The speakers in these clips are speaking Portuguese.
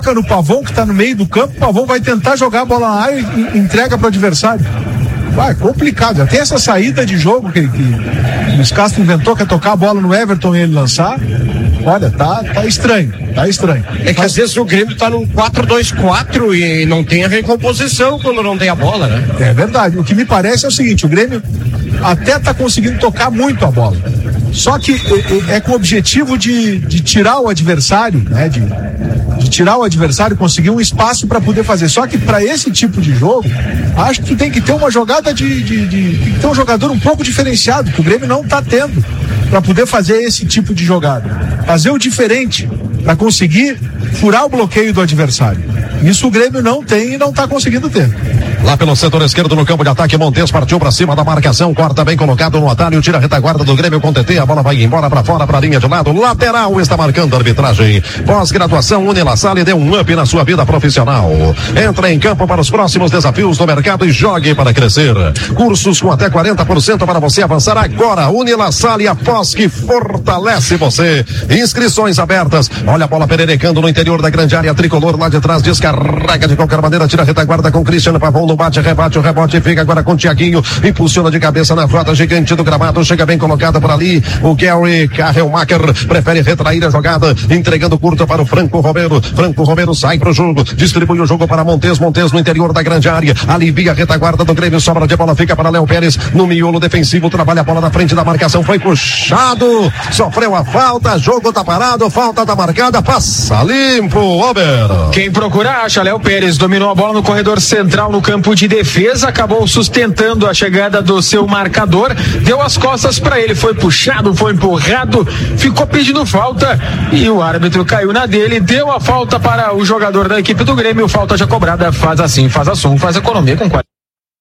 no Pavon, que tá no meio do campo, o Pavon vai tentar jogar a bola na área e entrega pro adversário. Vai, complicado. Já tem essa saída de jogo que o Luiz Castro inventou, que é tocar a bola no Everton e ele lançar. Olha, tá estranho, tá estranho. É que às vezes o Grêmio tá num 4-2-4 e não tem a recomposição quando não tem a bola, né? É verdade. O que me parece é o seguinte, o Grêmio até tá conseguindo tocar muito a bola. Só que é com o objetivo de tirar o adversário, né? De tirar o adversário, conseguir um espaço para poder fazer. Só que para esse tipo de jogo, acho que tem que ter uma jogada tem que ter um jogador um pouco diferenciado, que o Grêmio não tá tendo, para poder fazer esse tipo de jogada. Fazer o diferente, para conseguir furar o bloqueio do adversário. Isso o Grêmio não tem e não tá conseguindo ter. Lá pelo setor esquerdo no campo de ataque, Montes partiu para cima da marcação, corta bem colocado no atalho, tira a retaguarda do Grêmio com TT, a bola vai embora para fora, para a linha de lado, lateral está marcando a arbitragem. Pós-graduação Unilassalle deu um up na sua vida profissional. Entra em campo para os próximos desafios do mercado e jogue para crescer. Cursos com até 40% para você avançar agora. Unilassalle, a pós que fortalece você. Inscrições abertas. Olha a bola pererecando no interior da grande área tricolor lá de trás, descarrega de qualquer maneira, tira a retaguarda com Cristiano Pavon, no bate, rebate, o rebote fica agora com o Thiaguinho, impulsiona de cabeça na frota gigante do gramado, chega bem colocada por ali, o Gary Carrelmacher prefere retrair a jogada, entregando curto para o Franco Romero sai pro jogo, distribui o jogo para Montes no interior da grande área, alivia a retaguarda do Grêmio, sobra de bola, fica para Léo Pérez, no miolo defensivo, trabalha a bola na frente da marcação, foi puxado, sofreu a falta, jogo tá parado, falta tá marcada, passa limpo, Ober. Quem procura acha, Léo Pérez dominou a bola no corredor central no campo de defesa, acabou sustentando a chegada do seu marcador, deu as costas para ele, foi puxado, foi empurrado, ficou pedindo falta e o árbitro caiu na dele, deu a falta para o jogador da equipe do Grêmio, falta já cobrada, faz assim, faz ação, faz economia com qualidade.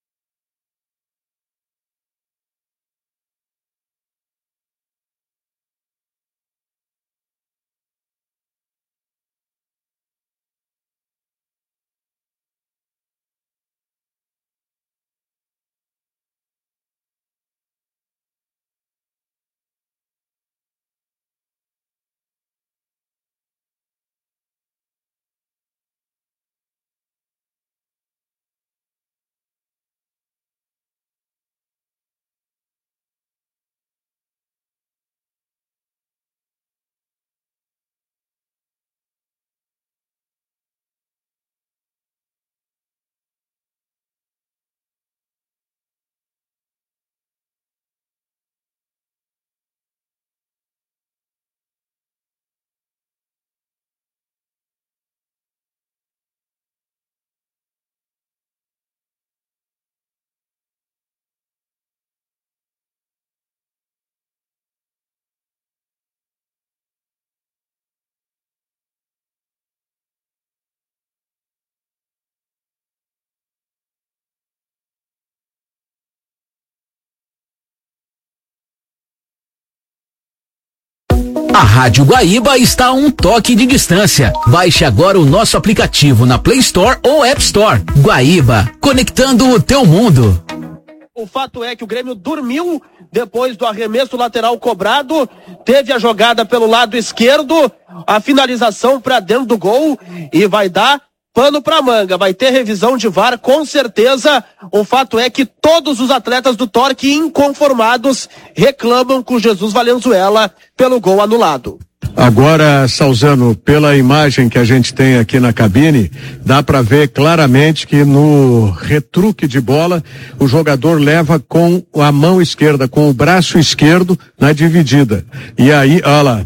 A Rádio Guaíba está a um toque de distância. Baixe agora o nosso aplicativo na Play Store ou App Store. Guaíba, conectando o teu mundo. O fato é que o Grêmio dormiu depois do arremesso lateral cobrado, teve a jogada pelo lado esquerdo, a finalização para dentro do gol e vai dar pano pra manga, vai ter revisão de VAR com certeza. O fato é que todos os atletas do Torque inconformados reclamam com Jesus Valenzuela pelo gol anulado. Agora, Salzano, pela imagem que a gente tem aqui na cabine, dá para ver claramente que no retruque de bola, o jogador leva com a mão esquerda, com o braço esquerdo na dividida. E aí, olha lá.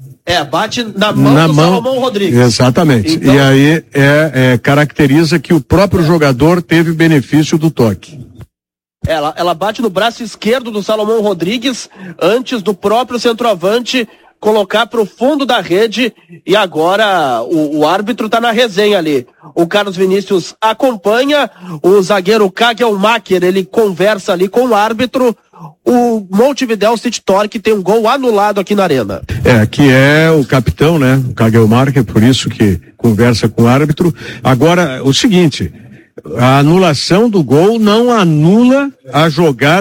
Bate na mão do Salomão Rodrigues. Exatamente. Então... E aí caracteriza que o próprio jogador teve benefício do toque. Ela bate no braço esquerdo do Salomão Rodrigues antes do próprio centroavante colocar para o fundo da rede e agora o árbitro está na resenha ali. O Carlos Vinícius acompanha, o zagueiro Kagelmacher, ele conversa ali com o árbitro. O Montevidéu City Torque tem um gol anulado aqui na arena. Que é o capitão, né? O Kagelmacher, por isso que conversa com o árbitro. Agora, o seguinte, a anulação do gol não anula a jogada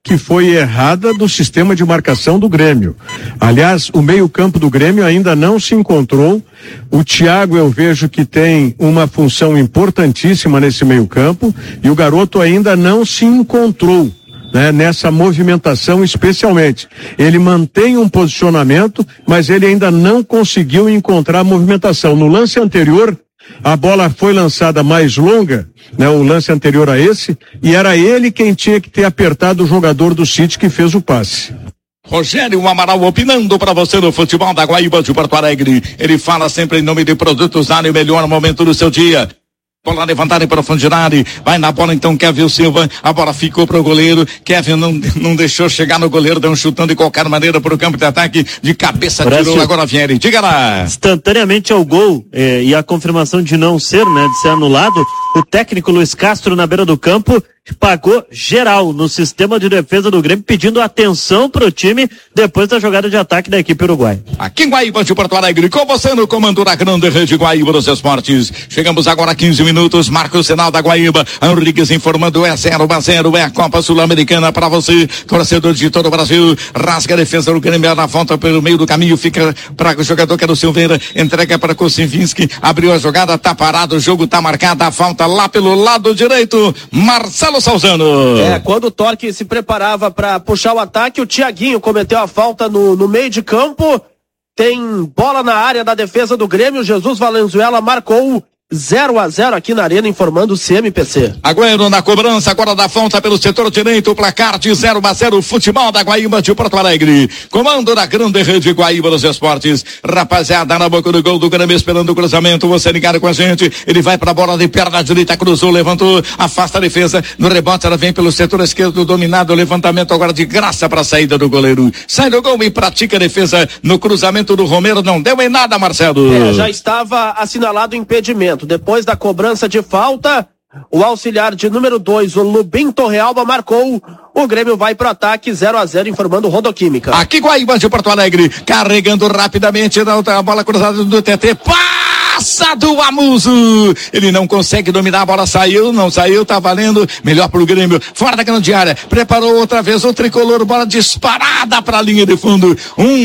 que foi errada do sistema de marcação do Grêmio. Aliás, o meio-campo do Grêmio ainda não se encontrou. O Thiago, eu vejo que tem uma função importantíssima nesse meio-campo, e o garoto ainda não se encontrou, né, nessa movimentação especialmente. Ele mantém um posicionamento, mas ele ainda não conseguiu encontrar a movimentação. No lance anterior, a bola foi lançada mais longa, né, o lance anterior a esse, e era ele quem tinha que ter apertado o jogador do City que fez o passe. Rogério Amaral opinando para você no futebol da Guaíba de Porto Alegre. Ele fala sempre em nome de Produtos Zane, o melhor momento do seu dia. Bola levantada em profundidade, vai na bola então Kevin Silva, a bola ficou pro goleiro, Kevin não deixou chegar no goleiro, deu um chutão de qualquer maneira pro campo de ataque, de cabeça tirou, agora Vieri, diga lá. Instantaneamente ao gol, e a confirmação de não ser, né, de ser anulado, o técnico Luiz Castro na beira do campo pagou geral no sistema de defesa do Grêmio, pedindo atenção pro time depois da jogada de ataque da equipe uruguaia. Aqui em Guaíba de Porto Alegre, com você no comando da grande rede Guaíba dos Esportes. Chegamos agora a 15 minutos, marca o sinal da Guaíba. Henriquez informando, é 0-0, é a Copa Sul-Americana para você, torcedor de todo o Brasil. Rasga a defesa do Grêmio na volta pelo meio do caminho, fica para o jogador que é do Silveira, entrega para Kosinvinski, abriu a jogada, tá parado, o jogo tá marcado, a falta lá pelo lado direito, Marcelo Salzano. Quando o Torque se preparava para puxar o ataque, o Thiaguinho cometeu a falta no meio de campo. Tem bola na área da defesa do Grêmio. Jesus Valenzuela marcou 0-0 aqui na Arena, informando o CMPC. Agüero na cobrança agora da falta pelo setor direito, o placar de 0-0, futebol da Guaíba de Porto Alegre. Comando da grande rede Guaíba dos Esportes. Rapaziada, na boca do gol do Grêmio, esperando o cruzamento, você ligado com a gente, ele vai pra bola de perna direita, cruzou, levantou, afasta a defesa, no rebote ela vem pelo setor esquerdo, dominado, levantamento agora de graça pra saída do goleiro. Sai do gol e pratica a defesa no cruzamento do Romero, não deu em nada, Marcelo. Já estava assinalado o impedimento. Depois da cobrança de falta, o auxiliar de número 2, o Lubin Torrealba, marcou. O Grêmio vai pro ataque 0-0, informando Rodoquímica. Aqui Guaíba de Porto Alegre, carregando rapidamente a bola cruzada do TT. Passa do Amuso. Ele não consegue dominar, a bola saiu, não saiu, tá valendo. Melhor pro Grêmio, fora da grande área. Preparou outra vez o tricolor, bola disparada pra linha de fundo.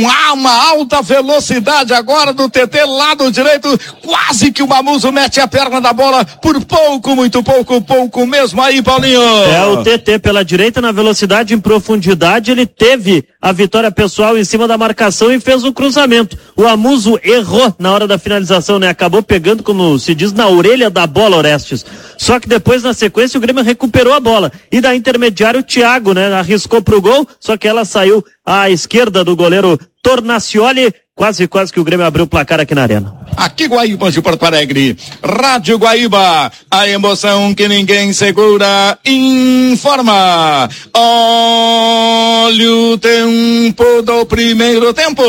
Uma alta velocidade agora do TT, lado direito. Quase que o Amuso mete a perna da bola por pouco, muito pouco mesmo aí, Paulinho. O TT pela direita na velocidade em profundidade, ele teve a vitória pessoal em cima da marcação e fez o cruzamento. O Amuso errou na hora da finalização, né? Acabou pegando, como se diz, na orelha da bola, Orestes. Só que depois, na sequência, o Grêmio recuperou a bola. E da intermediária, o Thiago, né? Arriscou pro gol, só que ela saiu à esquerda do goleiro Tornacioli. Quase que o Grêmio abriu o placar aqui na Arena. Aqui Guaíba de Porto Alegre, Rádio Guaíba, a emoção que ninguém segura, informa. Olha o tempo do primeiro tempo.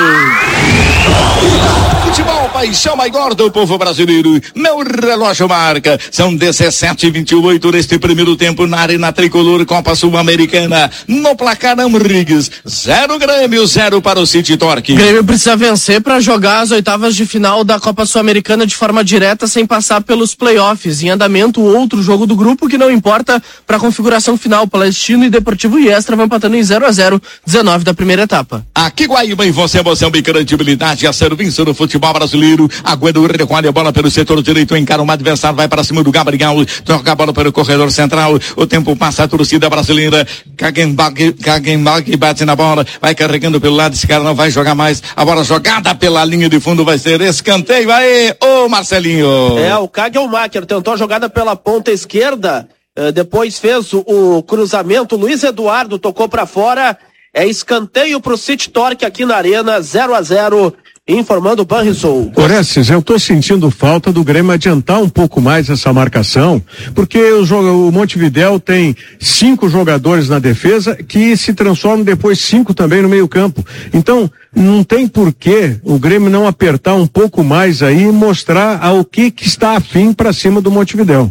Futebol, paixão maior do povo brasileiro. Meu relógio marca. São 17h28 neste primeiro tempo na Arena Tricolor, Copa Sul-Americana. No placar, Henriquez, 0 Grêmio, 0 para o City Torque. Grêmio precisa vencer para jogar as oitavas de final da Copa Sul-Americana de forma direta, sem passar pelos playoffs. Em andamento, outro jogo do grupo que não importa para a configuração final. Palestino e Deportivo Iestra vão empatando em 0-0, 19 da primeira etapa. Aqui Guaíba, em você, emoção e credibilidade a serviço do futebol brasileiro. Agüero recolhe a bola pelo setor direito, encara um adversário, vai para cima do Gabriel, toca a bola pelo corredor central. O tempo passa, a torcida brasileira. Kagenbach bate na bola, vai carregando pelo lado, esse cara não vai jogar mais. A bola jogada pela linha de fundo vai ser escanteio. Aí, ô Marcelinho. O Kagelmacher tentou a jogada pela ponta esquerda, depois fez o cruzamento, Luiz Eduardo tocou para fora. É escanteio pro City Torque aqui na Arena, 0-0, informando o Banrisul. Orestes, eu tô sentindo falta do Grêmio adiantar um pouco mais essa marcação, porque o Montevidéu tem 5 jogadores na defesa que se transformam depois 5 também no meio campo. Então, não tem porquê o Grêmio não apertar um pouco mais aí e mostrar ao que está afim para cima do Montevidéu.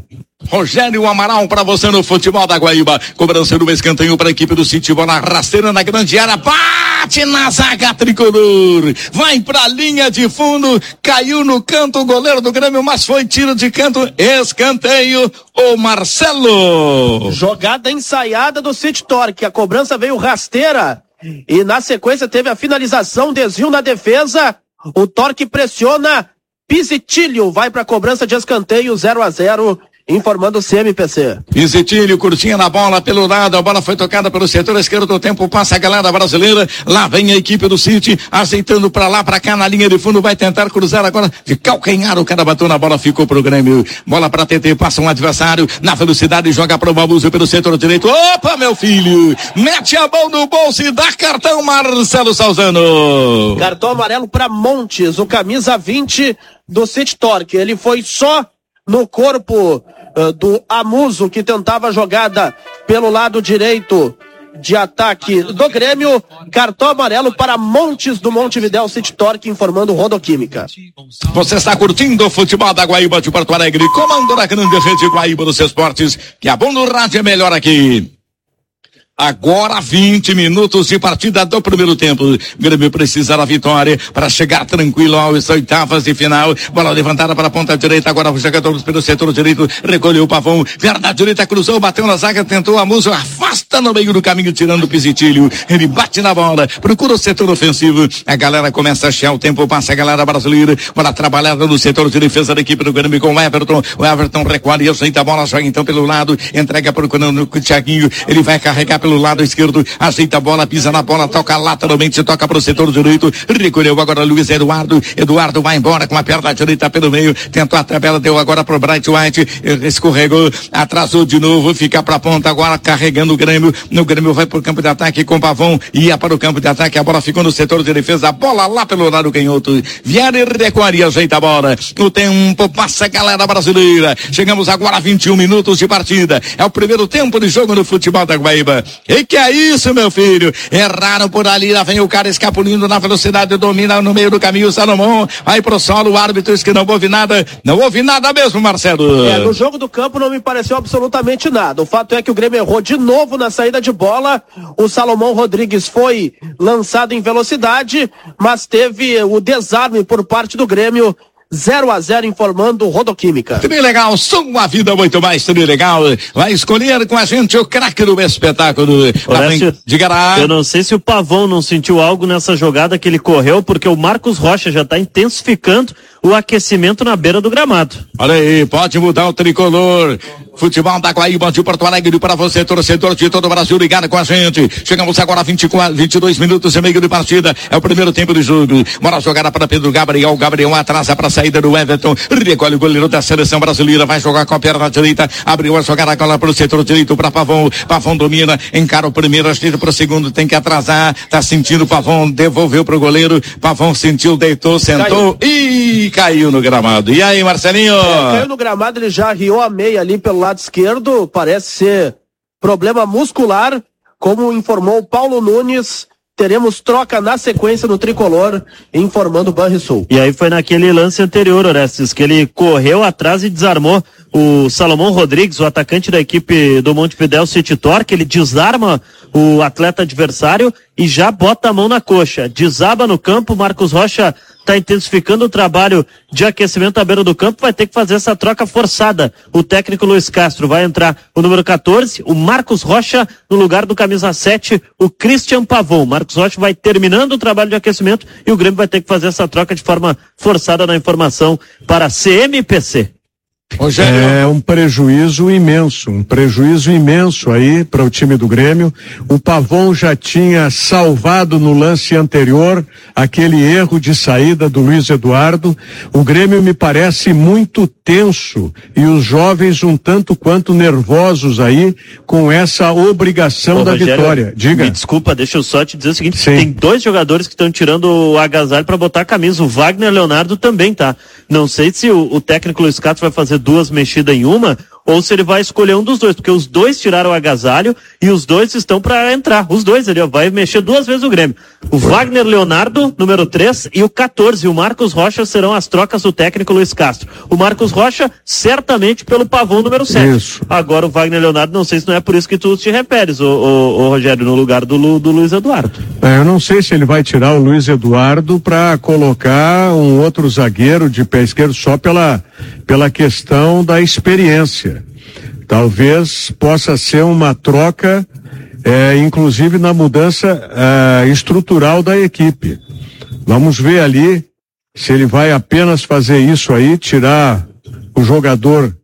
Rogério Amaral para você no futebol da Guaíba. Cobrança do escanteio para a equipe do City. Bola rasteira na grande área. Bate na zaga tricolor. Vai para a linha de fundo. Caiu no canto o goleiro do Grêmio, mas foi tiro de canto. Escanteio. O Marcelo. Jogada ensaiada do City Torque. A cobrança veio rasteira. E na sequência teve a finalização. Desvio na defesa. O Torque pressiona. Pisitilho vai para a cobrança de escanteio. 0-0. Informando o CMPC. Pisitilho, curtinha na bola pelo lado, a bola foi tocada pelo setor esquerdo do tempo, passa a galera brasileira, lá vem a equipe do City, aceitando pra lá, pra cá, na linha de fundo, vai tentar cruzar agora, de calcanhar, o cara bateu na bola, ficou pro Grêmio, bola pra TT, passa um adversário, na velocidade, joga pro Babuzo pelo setor direito, opa, meu filho, mete a mão no bolso e dá cartão, Marcelo Salzano. Cartão amarelo pra Montes, o camisa 20 do City Torque, ele foi só no corpo do Amuso, que tentava a jogada pelo lado direito de ataque do Grêmio. Cartão amarelo para Montes do Montevidéu City Torque, informando Rodoquímica. Você está curtindo o futebol da Guaíba de Porto Alegre, comando da grande rede Guaíba dos Esportes, que a bom no rádio é melhor aqui. Agora 20 minutos de partida do primeiro tempo. O Grêmio precisa da vitória para chegar tranquilo às oitavas de final. Bola levantada para a ponta direita. Agora os jogadores pelo setor direito. Recolheu o Pavão. Perna direita, cruzou, bateu na zaga, tentou a Muso. Afasta no meio do caminho, tirando o Pisitilho. Ele bate na bola, procura o setor ofensivo. A galera começa a achar o tempo, passa a galera brasileira. Bola trabalhada no setor de defesa da equipe do Grêmio com o Everton. O Everton recolhe, aceita a bola, joga então pelo lado. Entrega procurando o Thiaguinho. Ele vai carregar pelo lado esquerdo, ajeita a bola, pisa na bola, toca lateralmente, toca pro setor direito, recolheu agora Luiz Eduardo vai embora com a perna direita pelo meio, tentou a tabela, deu agora pro Bright White, escorregou, atrasou de novo, fica pra ponta agora, carregando o Grêmio, vai pro campo de ataque com o Pavão, ia para o campo de ataque, a bola ficou no setor de defesa, a bola lá pelo lado canhoto, Vieira e recolhe, ajeita a bola, o tempo passa a galera brasileira, chegamos agora a 21 minutos de partida, é o primeiro tempo de jogo no futebol da Guaíba. Que é isso, meu filho? Erraram por ali, lá vem o cara escapulindo na velocidade, domina no meio do caminho, o Salomão vai pro solo, o árbitro diz que não houve nada mesmo, Marcelo. No jogo do campo não me pareceu absolutamente nada, o fato é que o Grêmio errou de novo na saída de bola, o Salomão Rodrigues foi lançado em velocidade, mas teve o desarme por parte do Grêmio. 0-0, informando Rodoquímica. Trilegal, sua vida muito mais Trilegal. Vai escolher com a gente o craque do espetáculo. Diga lá. Eu não sei se o Pavão não sentiu algo nessa jogada que ele correu, porque o Marcos Rocha já está intensificando o aquecimento na beira do gramado. Olha aí, pode mudar o tricolor. Futebol da Guaíba de Porto Alegre para você, torcedor de todo o Brasil, ligado com a gente. Chegamos agora a 22 minutos e meio de partida. É o primeiro tempo de jogo. Bola jogada para Pedro Gabriel. Gabriel atrasa para a saída do Everton. Recolhe o goleiro da seleção brasileira. Vai jogar com a perna direita. Abriu a jogada agora para o setor direito para Pavão. Pavão domina. Encara o primeiro, tira para o segundo. Tem que atrasar. Tá sentindo o Pavão. Devolveu para o goleiro. Pavão sentiu, deitou, sentou e caiu no gramado. E aí, Marcelinho? Caiu no gramado, ele já riou a meia ali pelo lado esquerdo, parece ser problema muscular, como informou Paulo Nunes. Teremos troca na sequência no tricolor, informando o Banrisul. E aí foi naquele lance anterior, Orestes, que ele correu atrás e desarmou o Salomão Rodrigues, o atacante da equipe do Montevidéu City Torque. Ele desarma o atleta adversário e já bota a mão na coxa. Desaba no campo, Marcos Rocha está intensificando o trabalho de aquecimento à beira do campo, vai ter que fazer essa troca forçada. O técnico Luiz Castro vai entrar o número 14, o Marcos Rocha, no lugar do camisa 7, o Christian Pavão. Marcos Rocha vai terminando o trabalho de aquecimento e o Grêmio vai ter que fazer essa troca de forma forçada na informação para a CMPC. É um prejuízo imenso aí para o time do Grêmio. O Pavão já tinha salvado no lance anterior aquele erro de saída do Luiz Eduardo. O Grêmio me parece muito tenso e os jovens um tanto quanto nervosos aí com essa obrigação da Rogério, vitória. Diga. Me desculpa, deixa eu só te dizer o seguinte. Sim. Tem dois jogadores que estão tirando o agasalho para botar a camisa. O Wagner Leonardo também tá. Não sei se o técnico Luiz Castro vai fazer duas mexidas em uma ou se ele vai escolher um dos dois, porque os dois tiraram o agasalho e os dois estão para entrar. Os dois ali, ó, vai mexer 2 vezes o Grêmio. O Wagner Leonardo, número 3, e o 14, o Marcos Rocha, serão as trocas do técnico Luiz Castro. O Marcos Rocha, certamente pelo Pavão, número 7. Isso. Agora o Wagner Leonardo, não sei se não é por isso que tu te referes, o Rogério, no lugar do Luiz Eduardo. Eu não sei se ele vai tirar o Luiz Eduardo para colocar um outro zagueiro de pé esquerdo só pela questão da experiência. Talvez possa ser uma troca, inclusive na mudança estrutural da equipe. Vamos ver ali se ele vai apenas fazer isso aí, tirar o jogador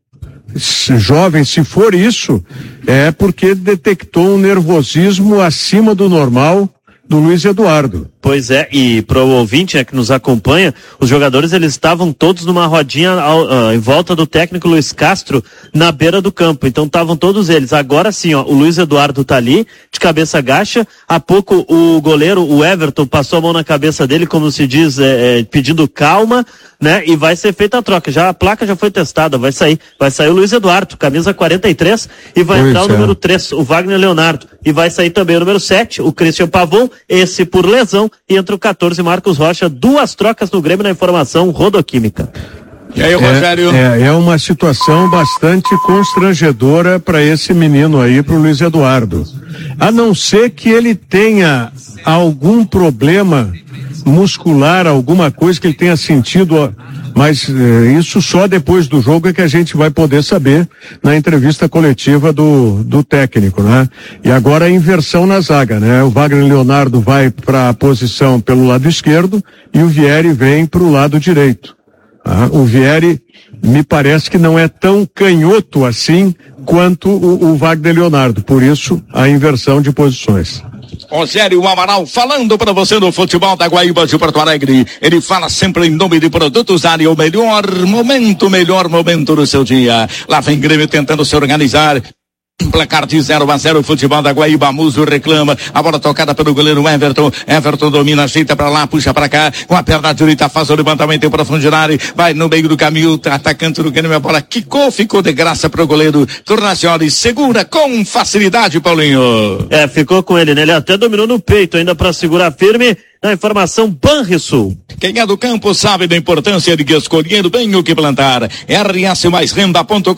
jovem. Se for isso, é porque detectou um nervosismo acima do normal do Luiz Eduardo. Pois é, e pro ouvinte que nos acompanha, os jogadores eles estavam todos numa rodinha em volta do técnico Luiz Castro na beira do campo, então estavam todos eles. Agora sim, ó, o Luiz Eduardo tá ali, de cabeça baixa. Há pouco o goleiro, o Everton, passou a mão na cabeça dele, como se diz, pedindo calma, né? E vai ser feita a troca. A placa já foi testada, vai sair o Luiz Eduardo, camisa 43, e vai entrar o número 3, o Wagner Leonardo, e vai sair também o número 7, o Christian Pavon, esse por lesão, e entre o 14, Marcos Rocha. 2 trocas no Grêmio na informação Rodoquímica. E aí, Rogério? É uma situação bastante constrangedora para esse menino aí, pro Luiz Eduardo. A não ser que ele tenha algum problema muscular, alguma coisa que ele tenha sentido, mas isso só depois do jogo é que a gente vai poder saber na entrevista coletiva do técnico, né? E agora a inversão na zaga, né? O Wagner Leonardo vai para a posição pelo lado esquerdo e o Vieri vem para o lado direito. O Vieri me parece que não é tão canhoto assim quanto o Wagner Leonardo, por isso a inversão de posições. Rogério Amaral falando para você do futebol da Guaíba de Porto Alegre. Ele fala sempre em nome de Produtos Ari, o melhor momento do seu dia. Lá vem Grêmio tentando se organizar. Placar de 0-0, futebol da Guaíba. Muso reclama, a bola tocada pelo goleiro Everton domina, ajeita pra lá, puxa pra cá, com a perna direita faz o levantamento em profundidade, vai no meio do caminho, atacante do Grêmio, a bola quicou, ficou de graça pro goleiro Tornacioli, segura com facilidade, Paulinho. Ficou com ele, né? Ele até dominou no peito ainda pra segurar firme. Na informação Banrisul. Quem é do campo sabe da importância de escolher bem o que plantar. rsmaisrenda.com.br,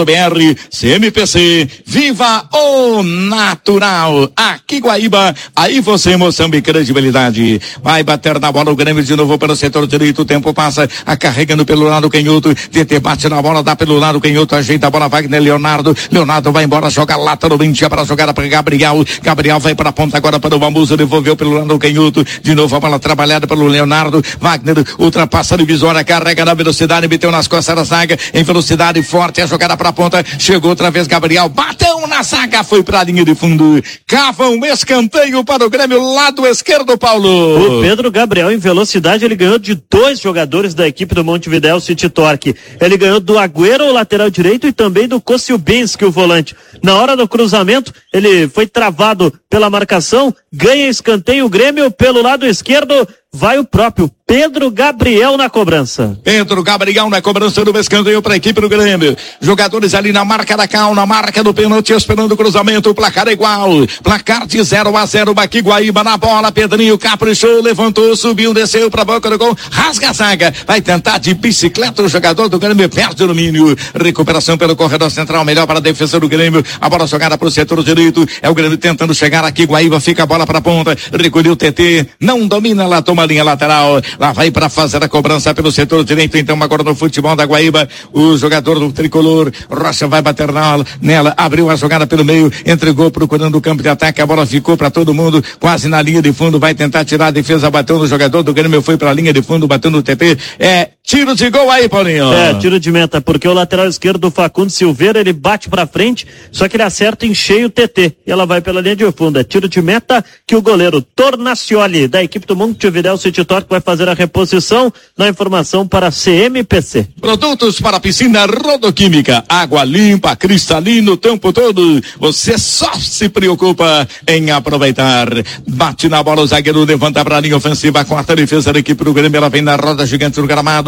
CMPC, viva o natural. Aqui Guaíba, aí você, Moçambique, credibilidade. Vai bater na bola o Grêmio de novo pelo setor direito, o tempo passa, carregando pelo lado canhoto, TT bate na bola, dá pelo lado canhoto, ajeita a bola, Wagner Leonardo vai embora, joga lateralmente para jogar para Gabriel vai para a ponta agora para o Bamuso, devolveu pelo lado canhoto, de novo a bola trabalhada pelo Leonardo, Wagner ultrapassa a divisória, carrega na velocidade, meteu nas costas da zaga, em velocidade forte, a jogada para a ponta, chegou outra vez Gabriel, bateu na zaga, foi para a linha de fundo, cava um escanteio para o Grêmio, lado esquerdo, Paulo. O Pedro Gabriel em velocidade, ele ganhou de 2 jogadores da equipe do Montevidéu City Torque, ele ganhou do Agüero, o lateral direito, e também do Kosciuszynski, o volante. Na hora do cruzamento, ele foi travado pela marcação, ganha escanteio o Grêmio pelo lado esquerdo, vai o próprio Pedro Gabriel na cobrança. Pedro Gabriel na cobrança do escanteio para a equipe do Grêmio. Jogadores ali na marca da cal, na marca do pênalti, esperando o cruzamento, o placar é igual. Placar de 0-0, aqui Guaíba na bola, Pedrinho caprichou, levantou, subiu, desceu para a boca do gol, rasga a zaga, vai tentar de bicicleta o jogador do Grêmio, perde o domínio. Recuperação pelo corredor central, melhor para a defesa do Grêmio, a bola jogada para o setor direito, é o Grêmio tentando chegar aqui, Guaíba fica a bola para a ponta, recolheu o TT, não domina, lá toma a linha lateral, lá vai para fazer a cobrança pelo setor direito, então agora no futebol da Guaíba, o jogador do tricolor, Rocha vai bater nela, abriu a jogada pelo meio, entregou procurando o campo de ataque, a bola ficou para todo mundo, quase na linha de fundo, vai tentar tirar a defesa, bateu no jogador do Grêmio, foi para a linha de fundo, bateu no TT, tiro de gol aí, Paulinho. Tiro de meta, porque o lateral esquerdo do Facundo Silveira, ele bate pra frente, só que ele acerta em cheio o TT, e ela vai pela linha de fundo, tiro de meta que o goleiro Tornacioli, da equipe do Montevidéu City Torque, vai fazer a reposição. Na informação para CMPC. Produtos para piscina Rodoquímica, água limpa, cristalina o tempo todo, você só se preocupa em aproveitar. Bate na bola o zagueiro, levanta para a linha ofensiva, a quarta defesa da equipe do Grêmio, ela vem na roda gigante do gramado,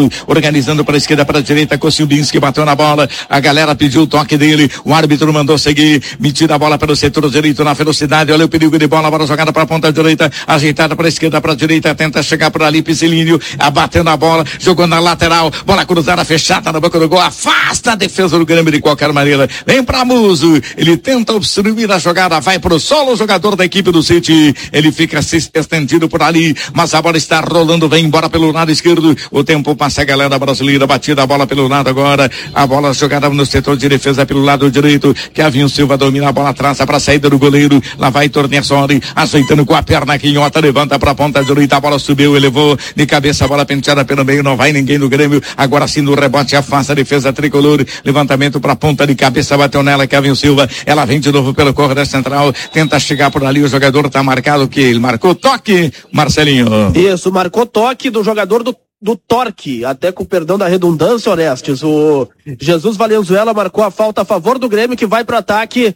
gramado, organizando para a esquerda, para a direita, Kosciuszynski bateu na bola, a galera pediu o toque dele, o árbitro mandou seguir, metida a bola pelo setor direito na velocidade, olha o perigo de bola, bola jogada para a ponta direita, ajeitada para a esquerda, para a direita, tenta chegar por ali, Piscilinho, abatendo a bola, jogou na lateral, bola cruzada, fechada na boca do gol, afasta a defesa do Grêmio de qualquer maneira, vem para Muso, ele tenta obstruir a jogada, vai pro solo, o jogador da equipe do City, ele fica se estendido por ali, mas a bola está rolando, vem embora pelo lado esquerdo, o tempo passa, a galera brasileira, batida a bola pelo lado agora, a bola jogada no setor de defesa pelo lado direito, Kevin Silva domina a bola, traça para a saída do goleiro, lá vai Torniassoli, ajeitando com a perna canhota, levanta para a ponta direita, a bola subiu, elevou de cabeça, a bola penteada pelo meio, não vai ninguém do Grêmio, agora sim no rebote, afasta a defesa tricolor, levantamento para a ponta de cabeça, bateu nela, Kevin Silva, ela vem de novo pelo corredor central, tenta chegar por ali, o jogador está marcado, que ele marcou toque, Marcelinho. Isso, marcou toque do jogador do Torque, até com perdão da redundância, Orestes, o Jesus Valenzuela marcou a falta a favor do Grêmio, que vai para o ataque,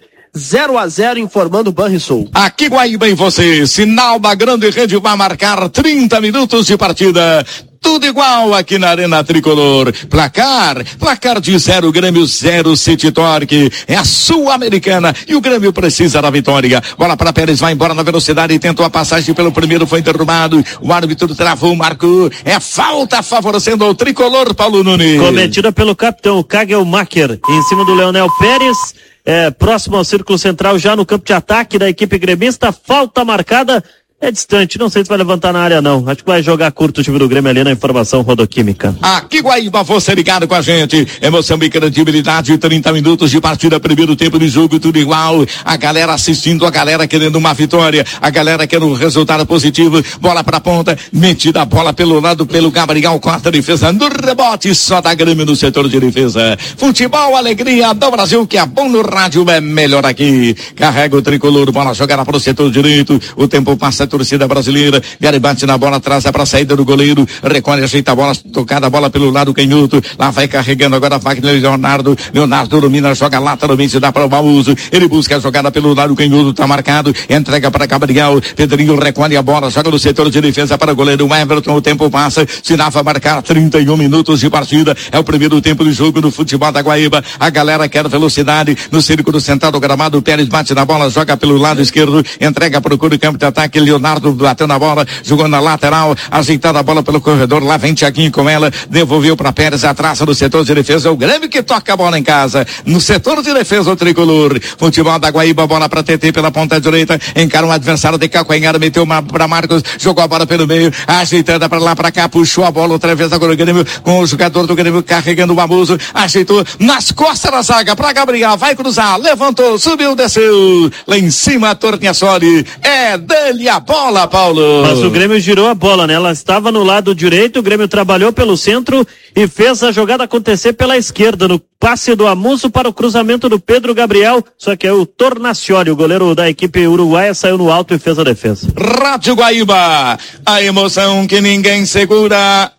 0-0, informando o Banrisul. Aqui Guaíba em você, sinal da grande rede vai marcar 30 minutos de partida. Tudo igual aqui na Arena Tricolor. Placar de 0, Grêmio 0, City Torque. É a Sul-Americana e o Grêmio precisa da vitória. Bola para Pérez, vai embora na velocidade e tentou a passagem pelo primeiro, foi derrubado. O árbitro travou, marcou. É falta favorecendo o Tricolor, Paulo Nunes. Cometida pelo capitão Kagelmacher em cima do Leonel Pérez. Próximo ao círculo central, já no campo de ataque da equipe gremista. Falta marcada. É distante, não sei se vai levantar na área não, acho que vai jogar curto o time do Grêmio ali na informação rodoquímica. Aqui Guaíba, você ligado com a gente, emoção e credibilidade, 30 minutos de partida, primeiro tempo de jogo, tudo igual, a galera assistindo, a galera querendo uma vitória, a galera querendo um resultado positivo, bola pra ponta, metida a bola pelo lado, pelo Gabriel, corta a defesa, no rebote, só da Grêmio no setor de defesa. Futebol, alegria do Brasil, que é bom no rádio, é melhor aqui. Carrega o tricolor, bola jogada pro setor direito, o tempo passa, torcida brasileira, Gary bate na bola, traça para a saída do goleiro, recolhe, ajeita a bola, tocada a bola pelo lado canhoto, lá vai carregando agora Wagner Leonardo domina, joga lateralmente, dá para o Baúso, ele busca a jogada pelo lado canhoto, tá marcado, entrega para Gabriel, Pedrinho recolhe a bola, joga no setor de defesa para o goleiro Everton, o tempo passa, sinava marcar 31 minutos de partida, é o primeiro tempo de jogo do futebol da Guaíba, a galera quer velocidade, no círculo central do gramado, Pérez bate na bola, joga pelo lado esquerdo, entrega para o campo de ataque, Leonardo bateu na bola, jogou na lateral, ajeitada a bola pelo corredor, lá vem Thiaguinho com ela, devolveu para Pérez, atrás do setor de defesa, o Grêmio que toca a bola em casa, no setor de defesa o tricolor, futebol da Guaíba, bola para TT pela ponta direita, encara um adversário de calcanhar, meteu para Marcos, jogou a bola pelo meio, ajeitando para lá para cá, puxou a bola outra vez agora o Grêmio, com o jogador do Grêmio carregando o abuso, ajeitou nas costas da zaga para Gabriel, vai cruzar, levantou, subiu, desceu, lá em cima Torniassoli, é dele a bola, Paulo. Mas o Grêmio girou a bola, né? Ela estava no lado direito, o Grêmio trabalhou pelo centro e fez a jogada acontecer pela esquerda, no passe do Amuso para o cruzamento do Pedro Gabriel, só que é o Tornacioli, o goleiro da equipe uruguaia, saiu no alto e fez a defesa. Rádio Guaíba, a emoção que ninguém segura,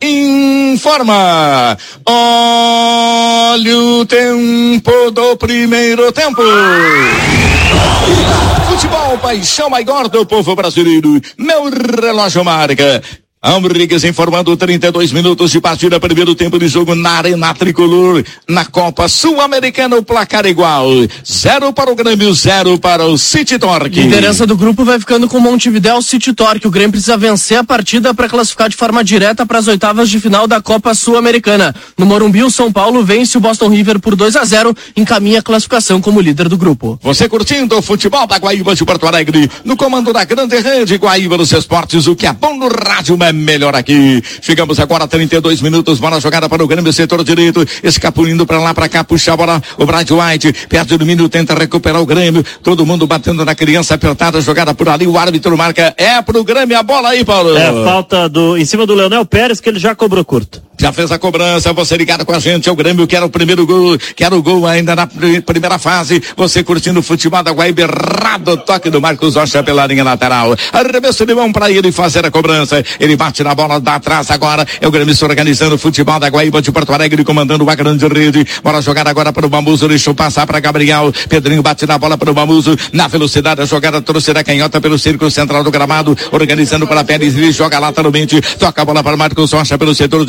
informa. Olha o tempo do primeiro tempo. Futebol, paixão maior do povo brasileiro. Meu relógio marca Rodrigues informando 32 minutos de partida, primeiro tempo de jogo na Arena Tricolor, na Copa Sul-Americana, o placar igual, 0 para o Grêmio, 0 para o City Torque. A liderança do grupo vai ficando com o Montevidéu City Torque. O Grêmio precisa vencer a partida para classificar de forma direta para as oitavas de final da Copa Sul-Americana. No Morumbi, o São Paulo vence o Boston River por 2-0, encaminha a classificação como líder do grupo. Você curtindo o futebol da Guaíba de Porto Alegre, no comando da grande rede Guaíba dos esportes, o que é bom no rádio é melhor aqui. Chegamos agora a 32 minutos, bola jogada para o Grêmio, setor direito, escapulindo para lá, para cá, puxa a bola, o Bright White, perde o domínio, tenta recuperar o Grêmio, todo mundo batendo na criança, apertada, jogada por ali, o árbitro marca, é pro Grêmio a bola aí, Paulo. É, falta em cima do Leonel Pérez, que ele já cobrou curto. Já fez a cobrança, você ligado com a gente, é o Grêmio que era o primeiro gol, que era o gol ainda na primeira fase, você curtindo o futebol da Guaíba, errado, toque do Marcos Rocha pela linha lateral, arremesso de mão para ele fazer a cobrança, ele bate na bola, dá atrás agora, é o Grêmio se organizando o futebol da Guaíba de Porto Alegre, comandando uma grande rede, bola jogada agora para o Bamuso, deixou passar para Gabriel, Pedrinho bate na bola para o Bamuso, na velocidade a jogada torcerá canhota pelo círculo central do gramado, organizando para Pérez, ele joga lateralmente, toca a bola para Marcos Rocha pelo setor direito,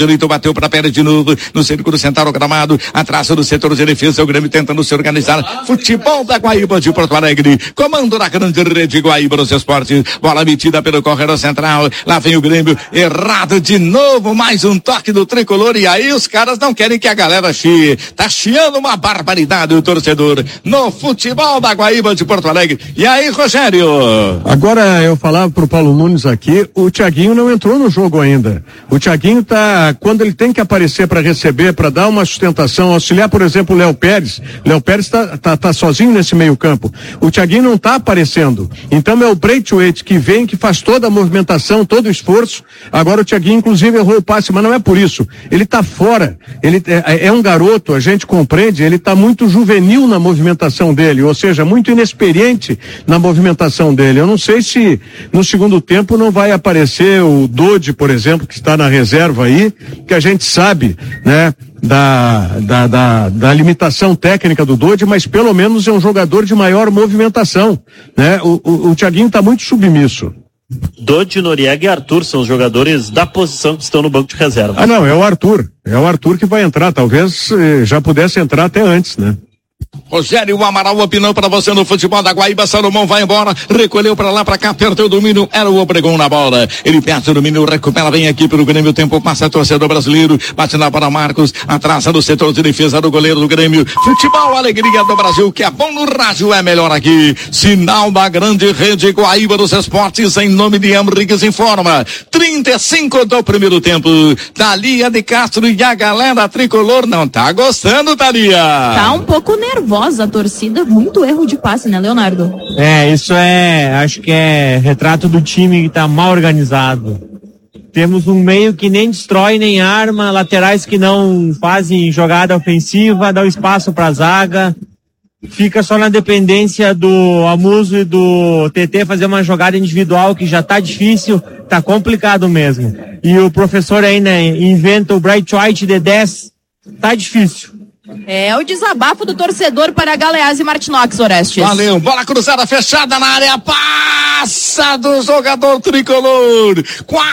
bateu para Pérez de novo, no círculo central do gramado, atrás do setor de defesa, o Grêmio tentando se organizar. Futebol da Guaíba de Porto Alegre, comando da grande rede Guaíba dos Esportes, bola metida pelo corredor central, lá vem o Grêmio, errado de novo, mais um toque do tricolor, e aí os caras não querem que a galera chie, tá chiando uma barbaridade o torcedor, no futebol da Guaíba de Porto Alegre. E aí, Rogério? Agora eu falava pro Paulo Nunes aqui, o Thiaguinho não entrou no jogo ainda. O Thiaguinho quando ele tem que aparecer para receber, para dar uma sustentação, auxiliar, por exemplo, o Léo Pérez tá sozinho nesse meio campo. O Thiaguinho não tá aparecendo. Então é o Braithwaite que vem, que faz toda a movimentação, todo o esforço. Agora o Thiaguinho inclusive errou o passe, mas não é por isso. Ele tá fora. Ele é um garoto, a gente compreende, ele tá muito juvenil na movimentação dele, ou seja, muito inexperiente na movimentação dele. Eu não sei se no segundo tempo não vai aparecer o Dodi, por exemplo, que está na reserva aí, que a gente sabe, né, da limitação técnica do Dodi, mas pelo menos é um jogador de maior movimentação, né? O Thiaguinho está muito submisso. Dodi, Noriega e Arthur são os jogadores da posição que estão no banco de reserva. Ah, não, é o Arthur que vai entrar, talvez já pudesse entrar até antes, né? Rogério Amaral opinando para você no futebol da Guaíba. Salomão vai embora, recolheu para lá, para cá, perdeu o domínio, era o Obregón na bola, ele perde o domínio, recupera bem aqui pelo Grêmio, o tempo passa, torcedor brasileiro, bate lá para Marcos, atrasa no setor de defesa do goleiro do Grêmio. Futebol, alegria do Brasil, que é bom no rádio, é melhor aqui. Sinal da grande rede Guaíba dos Esportes, em nome de Henriques informa, 35 do primeiro tempo, Thalia de Castro e a galera tricolor não tá gostando, Thalia? Tá um pouco nervosa a torcida, muito erro de passe, né, Leonardo? Isso acho que é retrato do time que tá mal organizado. Temos um meio que nem destrói nem arma, laterais que não fazem jogada ofensiva, dá o espaço pra zaga, fica só na dependência do Amuso e do TT fazer uma jogada individual que já tá difícil, tá complicado mesmo. E o professor ainda inventa o Braithwaite de 10, tá difícil. É o desabafo do torcedor para Galeazzi e Martinox, Orestes. Valeu, bola cruzada fechada na área, passa do jogador tricolor,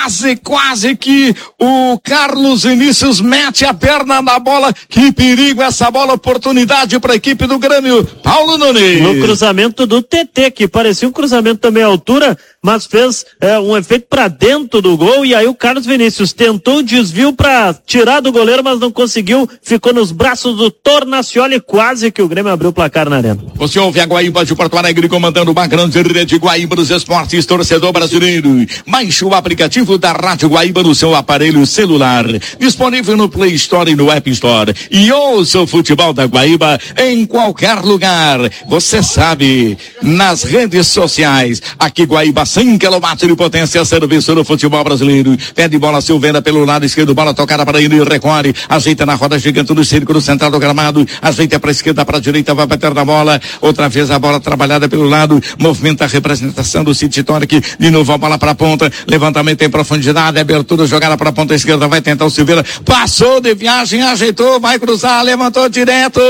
quase que o Carlos Vinícius mete a perna na bola, que perigo essa bola, oportunidade para a equipe do Grêmio, Paulo Nunes. No cruzamento do TT, que parecia um cruzamento também à altura, mas fez um efeito para dentro do gol, e aí o Carlos Vinícius tentou o desvio para tirar do goleiro, mas não conseguiu, ficou nos braços do Tornacioli, quase que o Grêmio abriu o placar na arena. Você ouve a Guaíba de Porto Alegre comandando uma grande rede Guaíba dos Esportes, torcedor brasileiro. Baixe o aplicativo da Rádio Guaíba no seu aparelho celular, disponível no Play Store e no App Store, e ouça o futebol da Guaíba em qualquer lugar. Você sabe, nas redes sociais, aqui Guaíba 100 km de potência, serviço do futebol brasileiro. Pede bola Silveira pelo lado esquerdo, bola tocada para ele, recorre, ajeita na roda gigante do círculo central do gramado, ajeita para a esquerda, para a direita, vai bater na bola, outra vez a bola trabalhada pelo lado, movimenta a representação do City Torque, de novo a bola para a ponta, levantamento em profundidade, abertura, jogada para a ponta esquerda, vai tentar o Silveira, passou de viagem, ajeitou, vai cruzar, levantou direto,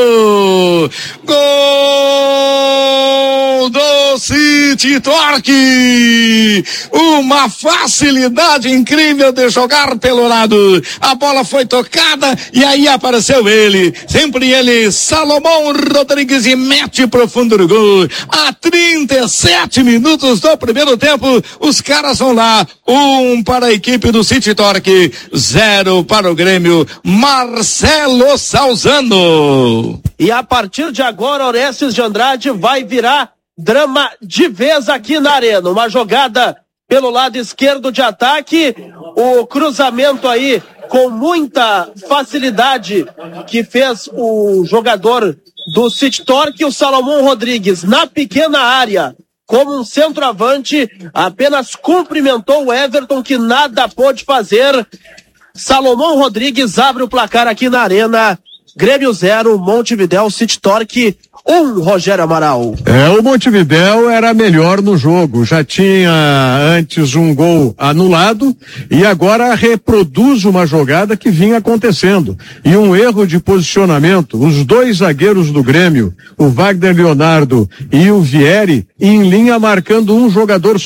gol do City Torque, uma facilidade incrível de jogar pelo lado, a bola foi tocada e aí apareceu ele, sempre ele, Salomão Rodrigues, e mete pro fundo do gol. A 37 minutos do primeiro tempo, os caras vão lá, 1 para a equipe do City Torque, 0 para o Grêmio, Marcelo Salzano. E a partir de agora, Orestes de Andrade, vai virar drama de vez aqui na arena. Uma jogada pelo lado esquerdo de ataque, o cruzamento aí com muita facilidade que fez o jogador do City Torque, o Salomão Rodrigues, na pequena área, como um centroavante, apenas cumprimentou o Everton, que nada pôde fazer. Salomão Rodrigues abre o placar aqui na arena. Grêmio 0, Montevidéu City Torque 1, Rogério Amaral. O Montevidéu era melhor no jogo, já tinha antes um gol anulado e agora reproduz uma jogada que vinha acontecendo. E um erro de posicionamento, os dois zagueiros do Grêmio, o Wagner Leonardo e o Vieri, em linha marcando um jogador só.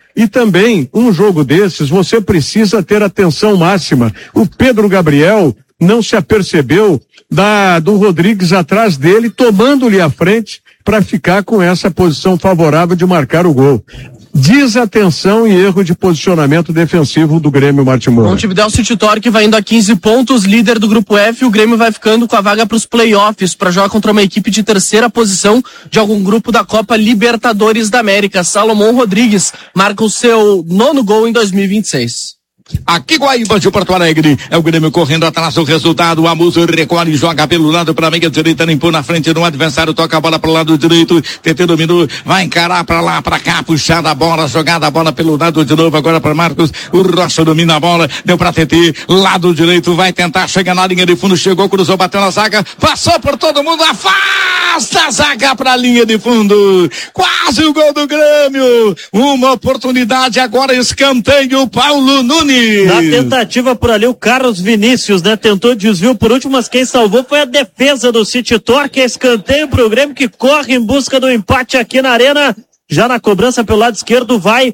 E também, um jogo desses, você precisa ter atenção máxima. O Pedro Gabriel não se apercebeu do Rodrigues atrás dele, tomando-lhe a frente para ficar com essa posição favorável de marcar o gol. Desatenção e erro de posicionamento defensivo do Grêmio, Martim Moura. Montevidéu City Torque vai indo a 15 pontos, líder do grupo F, o Grêmio vai ficando com a vaga para os playoffs, para jogar contra uma equipe de terceira posição de algum grupo da Copa Libertadores da América. Salomão Rodrigues marca o seu 9º gol em 2026. Aqui Guaíba de Porto Alegre, é o Grêmio correndo atrás do resultado, o Amuso recolhe, joga pelo lado para a meia direita, limpou na frente do adversário, toca a bola para o lado direito, TT dominou, vai encarar para lá, para cá, puxada a bola, jogada a bola pelo lado de novo, agora para Marcos, o Rocha domina a bola, deu para TT, lado direito, vai tentar, chega na linha de fundo, chegou, cruzou, bateu na zaga, passou por todo mundo, afasta a zaga para a linha de fundo, quase o gol do Grêmio, uma oportunidade, agora escanteio, Paulo Nunes. Na tentativa por ali, o Carlos Vinícius, né? Tentou desvio por último, mas quem salvou foi a defesa do City Torque. Escanteio pro Grêmio, que corre em busca do empate aqui na arena. Já na cobrança pelo lado esquerdo vai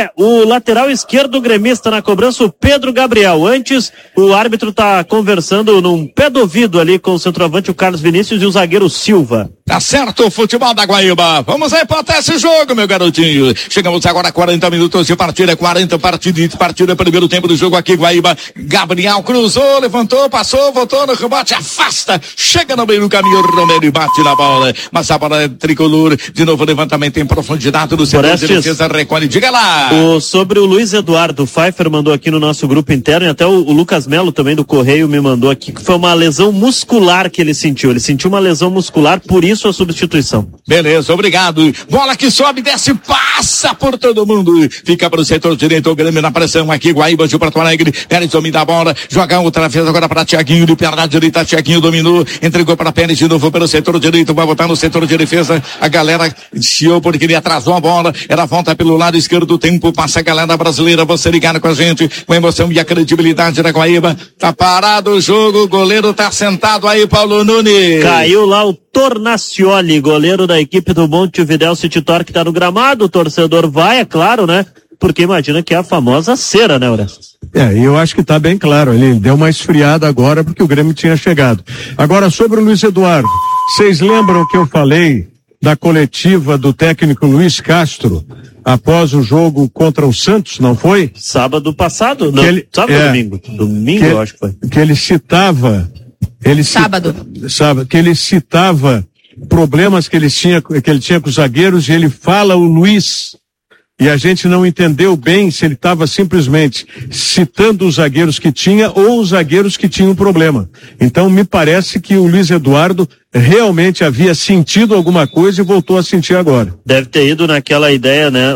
o lateral esquerdo gremista na cobrança, o Pedro Gabriel. Antes, o árbitro tá conversando num pé do ouvido ali com o centroavante, o Carlos Vinícius, e o zagueiro Silva. Tá certo o futebol da Guaíba. Vamos empatar esse jogo, meu garotinho. Chegamos agora a 40 minutos de partida, 40 partida, primeiro tempo do jogo aqui, Guaíba. Gabriel cruzou, levantou, passou, voltou no rebote, afasta, chega no meio do caminho, Romero e bate na bola. Mas a bola é tricolor, de novo levantamento em profundidade do setor de defesa, recolhe, diga lá. Sobre o Luiz Eduardo, o Pfeiffer mandou aqui no nosso grupo interno, e até o Lucas Melo também do Correio me mandou aqui, que foi uma lesão muscular que ele sentiu uma lesão muscular, por isso a substituição. Beleza, obrigado. Bola que sobe, desce, passa por todo mundo, fica para o setor direito, o Grêmio na pressão aqui, Guaíba de Porto Alegre, Pérez domina a bola, joga outra vez agora para Thiaguinho, de perna direita, Thiaguinho dominou, entregou para Pérez de novo pelo setor direito, vai botar no setor de defesa, a galera chiou porque ele atrasou a bola, era volta pelo lado esquerdo, tempo passa a galera brasileira, você ligado com a gente, com a emoção e a credibilidade da Guaíba, tá parado o jogo, o goleiro tá sentado aí, Paulo Nunes. Caiu lá o Tornacioli, goleiro da equipe do Montevidéu City Torque, tá no gramado, o torcedor vai, é claro, né? Porque imagina que é a famosa cera, né, Orestes? Eu acho que tá bem claro, ele deu uma esfriada agora porque o Grêmio tinha chegado. Agora, sobre o Luiz Eduardo, vocês lembram que eu falei da coletiva do técnico Luiz Castro após o jogo contra o Santos, não foi? Sábado passado? Não, sábado ou domingo? Domingo, eu acho que foi. Que ele citava... Sábado. Que ele citava problemas que ele tinha com os zagueiros, e ele fala o Luiz, e a gente não entendeu bem se ele estava simplesmente citando os zagueiros que tinha ou os zagueiros que tinham um Então me parece que o Luiz Eduardo realmente havia sentido alguma coisa e voltou a sentir agora. Deve ter ido naquela ideia, né?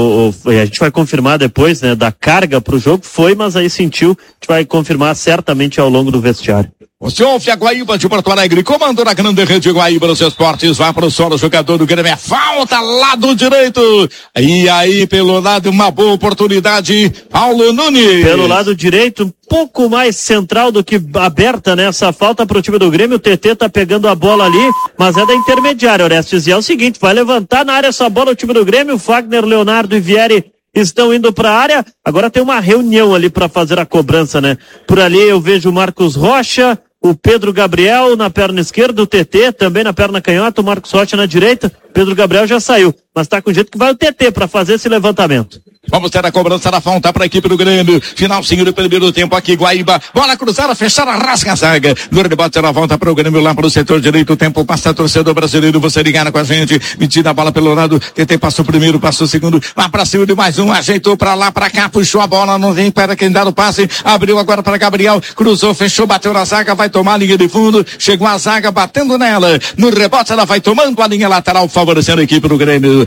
A gente vai confirmar depois, né? Da carga pro jogo, mas aí sentiu, a gente vai confirmar certamente ao longo do vestiário. Você ouve a Guaíba de Porto Alegre, comandou a grande rede Guaíba nos esportes, vai para o solo, jogador do Grêmio, falta, lado direito, e aí pelo lado uma boa oportunidade, Paulo Nunes. Pelo lado direito, um pouco mais central do que aberta, né? Essa falta pro time do Grêmio, o TT tá pegando a bola ali, mas é da intermediária, Orestes, e é o seguinte, vai levantar na área essa bola o time do Grêmio, Fagner, Leonardo e Vieri estão indo para a área, agora tem uma reunião ali para fazer a cobrança, né? Por ali eu vejo o Marcos Rocha, o Pedro Gabriel na perna esquerda, o TT também na perna canhota, o Marcos Rocha na direita, Pedro Gabriel já saiu, mas tá com jeito que vai o TT para fazer esse levantamento. Vamos ter a cobrança da falta para a equipe do Grêmio. Finalzinho do primeiro tempo aqui, Guaíba. Bola cruzada, fechada, rasga a zaga. No rebote, ela volta para o Grêmio lá para o setor direito. O tempo passa, torcedor brasileiro. Você ligado com a gente. Metida a bola pelo lado. TT passou primeiro, passou segundo. Lá para cima de mais um. Ajeitou para lá, para cá. Puxou a bola. Não vem para quem dá o passe. Abriu agora para Gabriel. Cruzou, fechou, bateu na zaga. Vai tomar a linha de fundo. Chegou a zaga batendo nela. No rebote, ela vai tomando a linha lateral, favorecendo a equipe do Grêmio.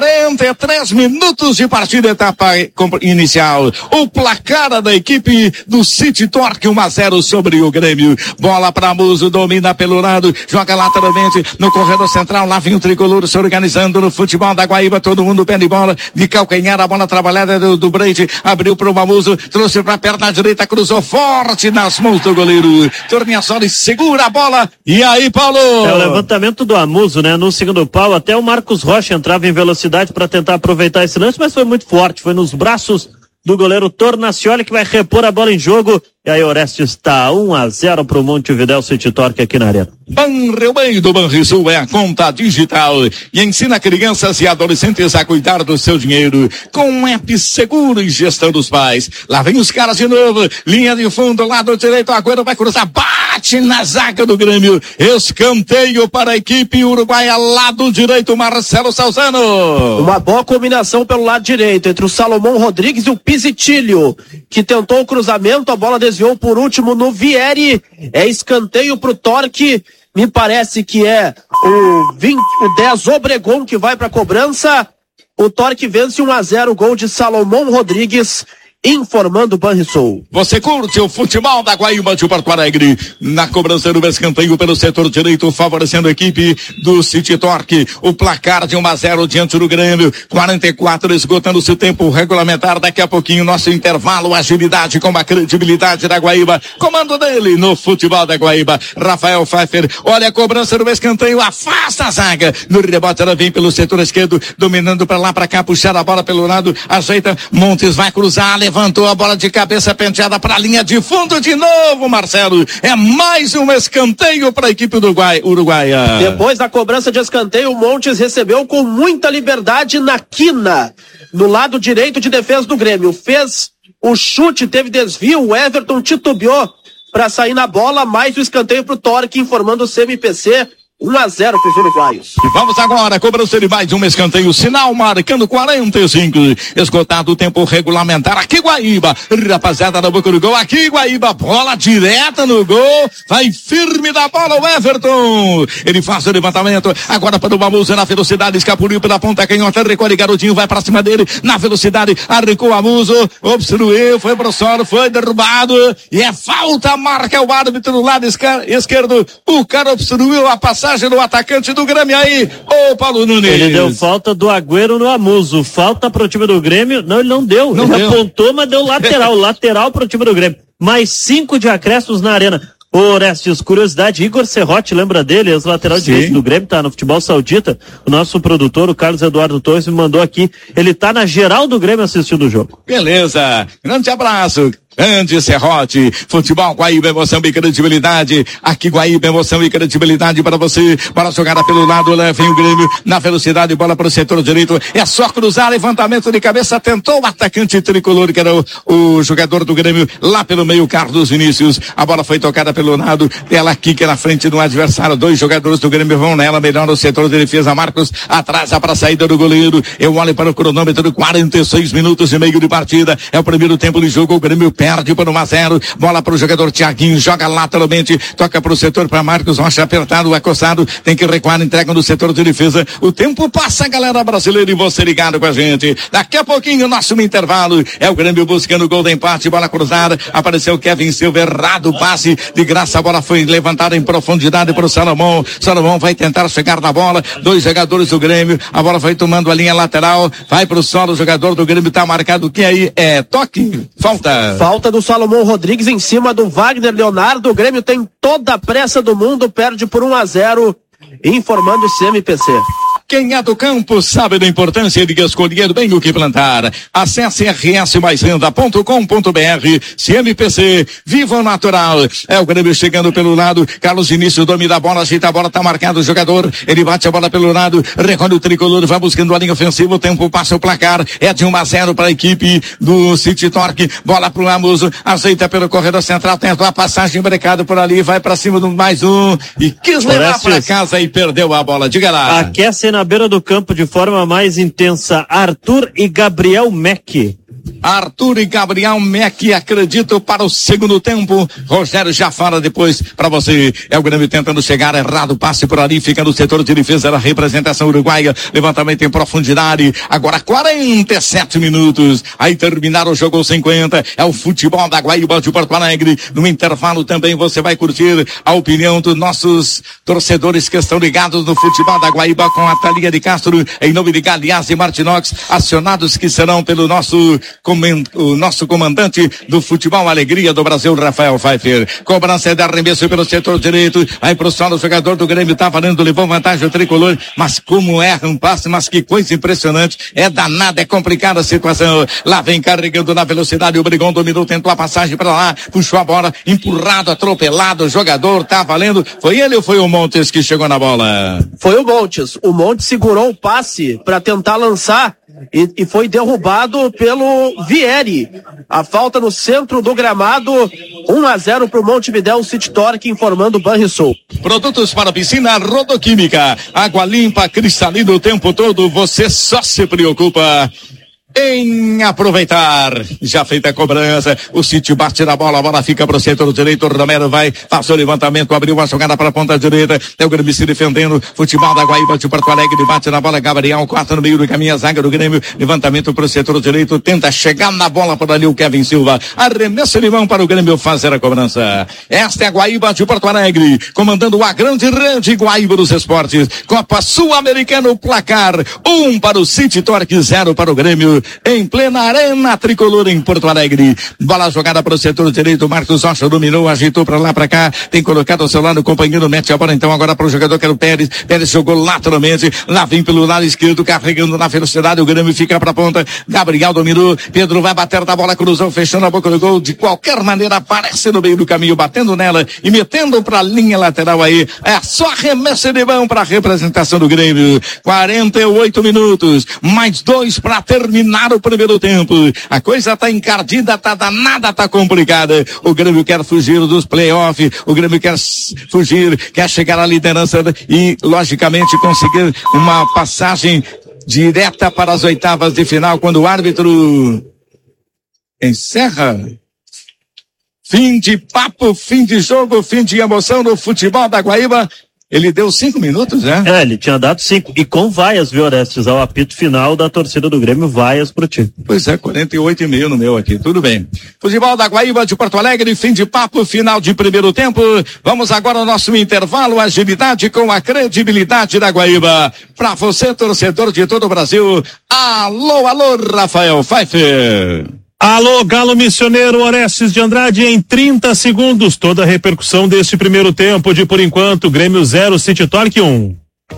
43 minutos de partida, etapa inicial. O placar da equipe do City Torque 1-0 sobre o Grêmio. Bola para Muso, domina pelo lado, joga lateralmente no corredor central. Lá vem o tricolor se organizando no futebol da Guaíba. Todo mundo pé de bola, de calcanhar, a bola trabalhada do Breite. Abriu para o Mamuso, trouxe para a perna direita, cruzou forte nas mãos do goleiro. Torniassoli segura a bola. E aí, Paulo? É o levantamento do Amuso, né? No segundo pau, até o Marcos Rocha entrava em velocidade para tentar aproveitar esse lance, mas foi muito forte sorte foi nos braços do goleiro Tornacioli, que vai repor a bola em jogo. E aí Orestes está 1-0 pro Montevidéu City Torque aqui na arena. Banreio do Banrisul é a conta digital e ensina crianças e adolescentes a cuidar do seu dinheiro com um app seguro e gestão dos pais. Lá vem os caras de novo, linha de fundo, lado direito, Agüero vai cruzar, bate na zaga do Grêmio, escanteio para a equipe uruguaia, lado direito, Marcelo Salzano. Uma boa combinação pelo lado direito entre o Salomão Rodrigues e o Pisitilho, que tentou o cruzamento, a bola desviou por último no Vieri, é escanteio pro Torque, me parece que é o 10 Obregon que vai pra cobrança, o Torque vence 1-0, gol de Salomão Rodrigues, informando o Banrisul. Você curte o futebol da Guaíba de Porto Alegre, na cobrança do escanteio pelo setor direito, favorecendo a equipe do City Torque, o placar de 1-0 diante do Grêmio, 44 esgotando-se o tempo regulamentar, daqui a pouquinho nosso intervalo, agilidade com a credibilidade da Guaíba, comando dele no futebol da Guaíba, Rafael Pfeiffer, olha a cobrança do escanteio, afasta a zaga, no rebote ela vem pelo setor esquerdo, dominando para lá, para cá, puxar a bola pelo lado, ajeita, Montes vai cruzar, levantou a bola de cabeça penteada para a linha de fundo de novo, Marcelo. É mais um escanteio para a equipe uruguaia. Depois da cobrança de escanteio, o Montes recebeu com muita liberdade na quina, no lado direito de defesa do Grêmio. Fez o chute, teve desvio, o Everton titubeou para sair na bola, mais o escanteio para o Torque, informando o CMPC. 1-0 para os uruguaios. E vamos agora, cobrança de mais um escanteio, sinal marcando 45, esgotado o tempo regulamentar, aqui Guaíba, rapaziada da boca do gol, aqui Guaíba, bola direta no gol, vai firme da bola o Everton, ele faz o levantamento, agora para o Amuso na velocidade, escapuliu pela ponta canhota, recolhe garotinho, vai para cima dele, na velocidade, arrancou o Amuso, obstruiu, foi pro solo, foi derrubado, e é falta, marca o árbitro do lado esquerdo, o cara obstruiu a passagem do atacante do Grêmio aí, ô Paulo Nunes. Ele deu falta do Agüero no Amuso, falta pro time do Grêmio, não, ele não deu, ele apontou, mas deu lateral pro time do Grêmio, mais 5 de acréscimos na arena. Ô Orestes, curiosidade, Igor Serrote, lembra dele, ex-lateral direito do Grêmio, tá no futebol saudita, o nosso produtor, o Carlos Eduardo Torres, me mandou aqui, ele tá na geral do Grêmio assistindo o jogo. Beleza, grande abraço. Grande Serrote, futebol Guaíba, emoção e credibilidade, aqui Guaíba, emoção e credibilidade para você, para jogada pelo lado, vem o Grêmio, na velocidade, bola para o setor direito, é só cruzar, levantamento de cabeça, tentou o atacante tricolor, que era o jogador do Grêmio, lá pelo meio, Carlos Vinícius, a bola foi tocada pelo lado, ela quica na frente do adversário, 2 jogadores do Grêmio vão nela, melhor no setor de defesa, Marcos, atrasa para a saída do goleiro, eu olho para o cronômetro, 46 minutos e meio de partida, é o primeiro tempo de jogo, o Grêmio perde por 1-0, bola para o jogador Thiaguinho, joga lateralmente, toca para o setor para Marcos Rocha, apertado, acostado, tem que recuar, entrega no setor de defesa, o tempo passa, galera brasileira, e você ligado com a gente, daqui a pouquinho, nosso intervalo, é o Grêmio buscando o gol de empate, bola cruzada, apareceu Kevin Silva, errado o passe, de graça, a bola foi levantada em profundidade para o Salomão vai tentar chegar na bola, 2 jogadores do Grêmio, a bola foi tomando a linha lateral, vai para o solo, o jogador do Grêmio tá marcado, que aí é toque, falta do Salomão Rodrigues em cima do Wagner Leonardo. O Grêmio tem toda a pressa do mundo, perde por 1-0, informando o CMPC. Quem é do campo sabe da importância de escolher bem o que plantar. Acesse rsmaisrenda.com.br. CMPC, Viva o Natural. É o Grêmio chegando pelo lado. Carlos Vinícius domina a bola, ajeita a bola, tá marcado o jogador. Ele bate a bola pelo lado, recolhe o tricolor, vai buscando a linha ofensiva. O tempo passa o placar. É de 1-0 para a equipe do City Torque. Bola pro Amuso, ajeita pelo corredor central, tentou a passagem, brecado por ali, vai para cima do mais um e quis levar para casa e perdeu a bola. Diga lá. Aquece na beira do campo de forma mais intensa, Arthur e Gabriel Meck. Arthur e Gabriel Meck acreditam para o segundo tempo. Rogério já fala depois para você. É o Grêmio tentando chegar, errado, passe por ali, fica no setor de defesa da representação uruguaia. Levantamento em profundidade. Agora 47 minutos. Aí terminaram o jogo 50. É o futebol da Guaíba de Porto Alegre. No intervalo também você vai curtir a opinião dos nossos torcedores que estão ligados no futebol da Guaíba com a Thalia de Castro, em nome de Galeazzi e Martinox, acionados que serão pelo nosso o nosso comandante do futebol alegria do Brasil, Rafael Pfeiffer. Cobrança de arremesso pelo setor direito, aí pro solo, o jogador do Grêmio tá valendo, levou vantagem o tricolor, mas como erra um passe, mas que coisa impressionante, é danada, é complicada a situação. Lá vem carregando na velocidade, o Brigão dominou, tentou a passagem para lá, puxou a bola, empurrado, atropelado, o jogador tá valendo. Foi ele ou foi o Montes que chegou na bola? Foi o Montes. O Montes segurou o passe para tentar lançar e foi derrubado pelo Vieri. A falta no centro do gramado, 1-0 pro Montevidéu City Torque, informando o Banrisul. Produtos para piscina Rodoquímica, água limpa, cristalina o tempo todo, você só se preocupa em aproveitar. Já feita a cobrança, o City bate na bola, a bola fica pro setor direito, o Romero vai, passou o levantamento, abriu uma jogada para a ponta direita, tem o Grêmio se defendendo, futebol da Guaíba de Porto Alegre, bate na bola, Gabriel, corta no meio do caminho, a zaga do Grêmio, levantamento pro setor direito, tenta chegar na bola por ali o Kevin Silva, arremesso de mão para o Grêmio fazer a cobrança. Esta é a Guaíba de Porto Alegre, comandando a grande rede Guaíba dos Esportes, Copa Sul-Americana, o placar, 1 para o City Torque, 0 para o Grêmio, em plena arena tricolor em Porto Alegre. Bola jogada para o setor direito, Marcos Rocha dominou, agitou para lá, para cá, tem colocado ao seu lado, o companheiro mete a bola então agora para o jogador que era o Pérez. Pérez jogou lateralmente, lá vem pelo lado esquerdo, carregando na velocidade, o Grêmio fica para a ponta, Gabriel dominou, Pedro vai bater da bola, cruzou, fechando a boca do gol, de qualquer maneira aparece no meio do caminho, batendo nela e metendo para a linha lateral aí, é só arremesso de mão para a representação do Grêmio. 48 minutos, mais 2 para terminar o primeiro tempo. A coisa tá encardida, tá danada, tá complicada. O Grêmio quer fugir dos playoffs, o Grêmio quer fugir, quer chegar à liderança e, logicamente, conseguir uma passagem direta para as oitavas de final, quando o árbitro encerra. Fim de papo, fim de jogo, fim de emoção no futebol da Guaíba. Ele deu 5 minutos, né? Ele tinha dado 5. E com vaias, viu, Orestes? Ao apito final da torcida do Grêmio, vaias pro time. Pois é, 48,5 no meu aqui. Tudo bem. Futebol da Guaíba de Porto Alegre, fim de papo, final de primeiro tempo. Vamos agora ao nosso intervalo, agilidade com a credibilidade da Guaíba. Pra você, torcedor de todo o Brasil. Alô, alô, Rafael Pfeiffer. Alô, Galo Missioneiro, Orestes de Andrade, em 30 segundos, toda a repercussão deste primeiro tempo de, por enquanto, Grêmio 0, City Torque 1.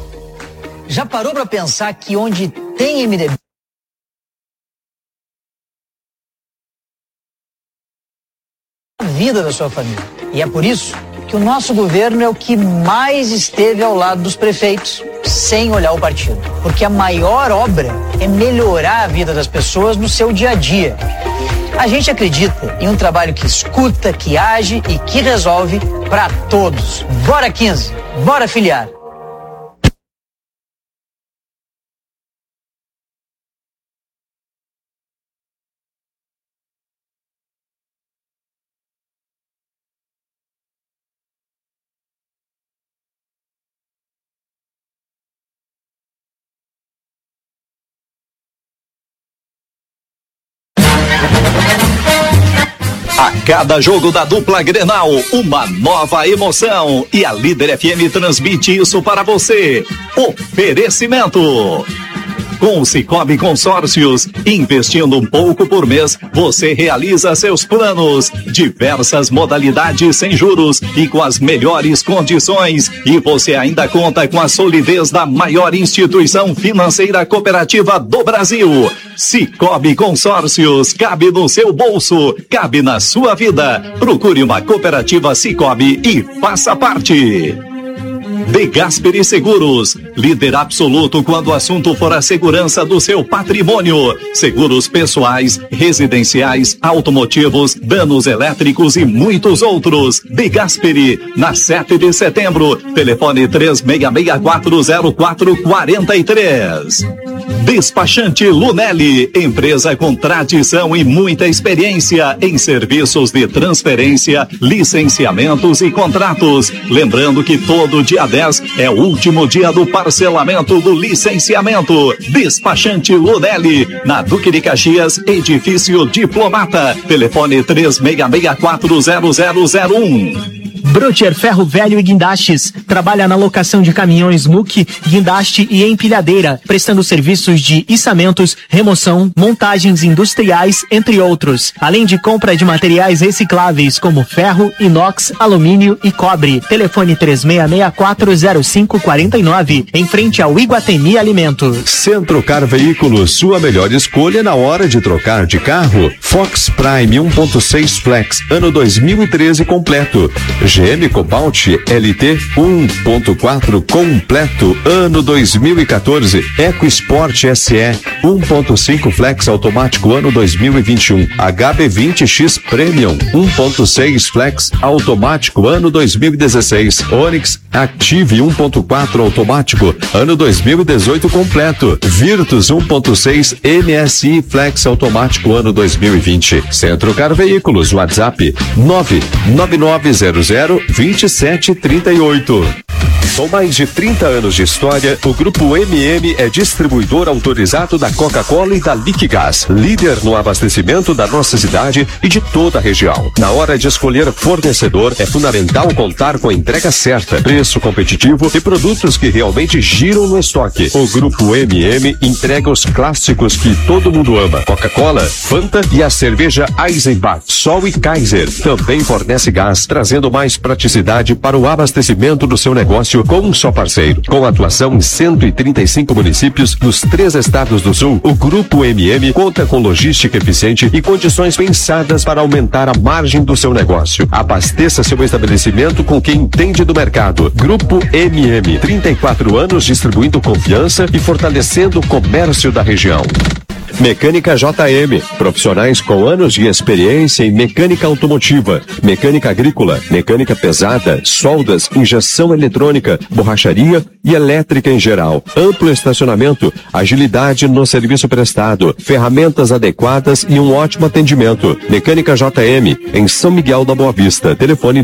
Já parou pra pensar que onde tem MDB a vida da sua família? E é por isso que o nosso governo é o que mais esteve ao lado dos prefeitos, sem olhar o partido. Porque a maior obra é melhorar a vida das pessoas no seu dia a dia. A gente acredita em um trabalho que escuta, que age e que resolve para todos. Bora 15, bora filiar. A cada jogo da dupla Grenal, uma nova emoção. E a Líder FM transmite isso para você. Oferecimento. Com o Sicoob Consórcios, investindo um pouco por mês, você realiza seus planos. Diversas modalidades sem juros e com as melhores condições. E você ainda conta com a solidez da maior instituição financeira cooperativa do Brasil. Sicoob Consórcios, cabe no seu bolso, cabe na sua vida. Procure uma cooperativa Sicoob e faça parte. De Gasperi Seguros, líder absoluto quando o assunto for a segurança do seu patrimônio. Seguros pessoais, residenciais, automotivos, danos elétricos e muitos outros. De Gasperi, na 7 de setembro, telefone 36640443. Despachante Lunelli, empresa com tradição e muita experiência em serviços de transferência, licenciamentos e contratos. Lembrando que todo dia 10 é o último dia do parcelamento do licenciamento. Despachante Lunelli, na Duque de Caxias, edifício Diplomata. Telefone 36640001. Brotier Ferro Velho e Guindastes. Trabalha na locação de caminhões muque, guindaste e empilhadeira, prestando serviços de içamentos, remoção, montagens industriais, entre outros. Além de compra de materiais recicláveis como ferro, inox, alumínio e cobre. Telefone 36640549, em frente ao Iguatemi Alimentos. Centrocar Veículos, sua melhor escolha na hora de trocar de carro. Fox Prime 1.6 Flex, ano 2013 completo. GM Cobalt LT 1.4 completo, ano 2014. EcoSport SE 1.5 Flex automático, ano 2021. HB20X Premium 1.6 Flex automático, ano 2016. Onix Active 1.4 automático, ano 2018 completo. Virtus 1.6 MSI Flex automático, ano 2020. Centrocar Veículos, WhatsApp 999002738. Com mais de 30 anos de história, o Grupo MM é distribuidor autorizado da Coca-Cola e da Liquigás, líder no abastecimento da nossa cidade e de toda a região. Na hora de escolher fornecedor, é fundamental contar com a entrega certa, preço competitivo e produtos que realmente giram no estoque. O Grupo MM entrega os clássicos que todo mundo ama: Coca-Cola, Fanta e a cerveja Eisenbach, Sol e Kaiser. Também fornece gás, trazendo mais praticidade para o abastecimento do seu negócio com um só parceiro. Com atuação em 135 municípios nos 3 estados do Sul, o Grupo MM conta com logística eficiente e condições pensadas para aumentar a margem do seu negócio. Abasteça seu estabelecimento com quem entende do mercado. Grupo MM, 34 anos distribuindo confiança e fortalecendo o comércio da região. Mecânica JM, profissionais com anos de experiência em mecânica automotiva, mecânica agrícola, mecânica pesada, soldas, injeção eletrônica, borracharia e elétrica em geral. Amplo estacionamento, agilidade no serviço prestado, ferramentas adequadas e um ótimo atendimento. Mecânica JM, em São Miguel da Boa Vista. Telefone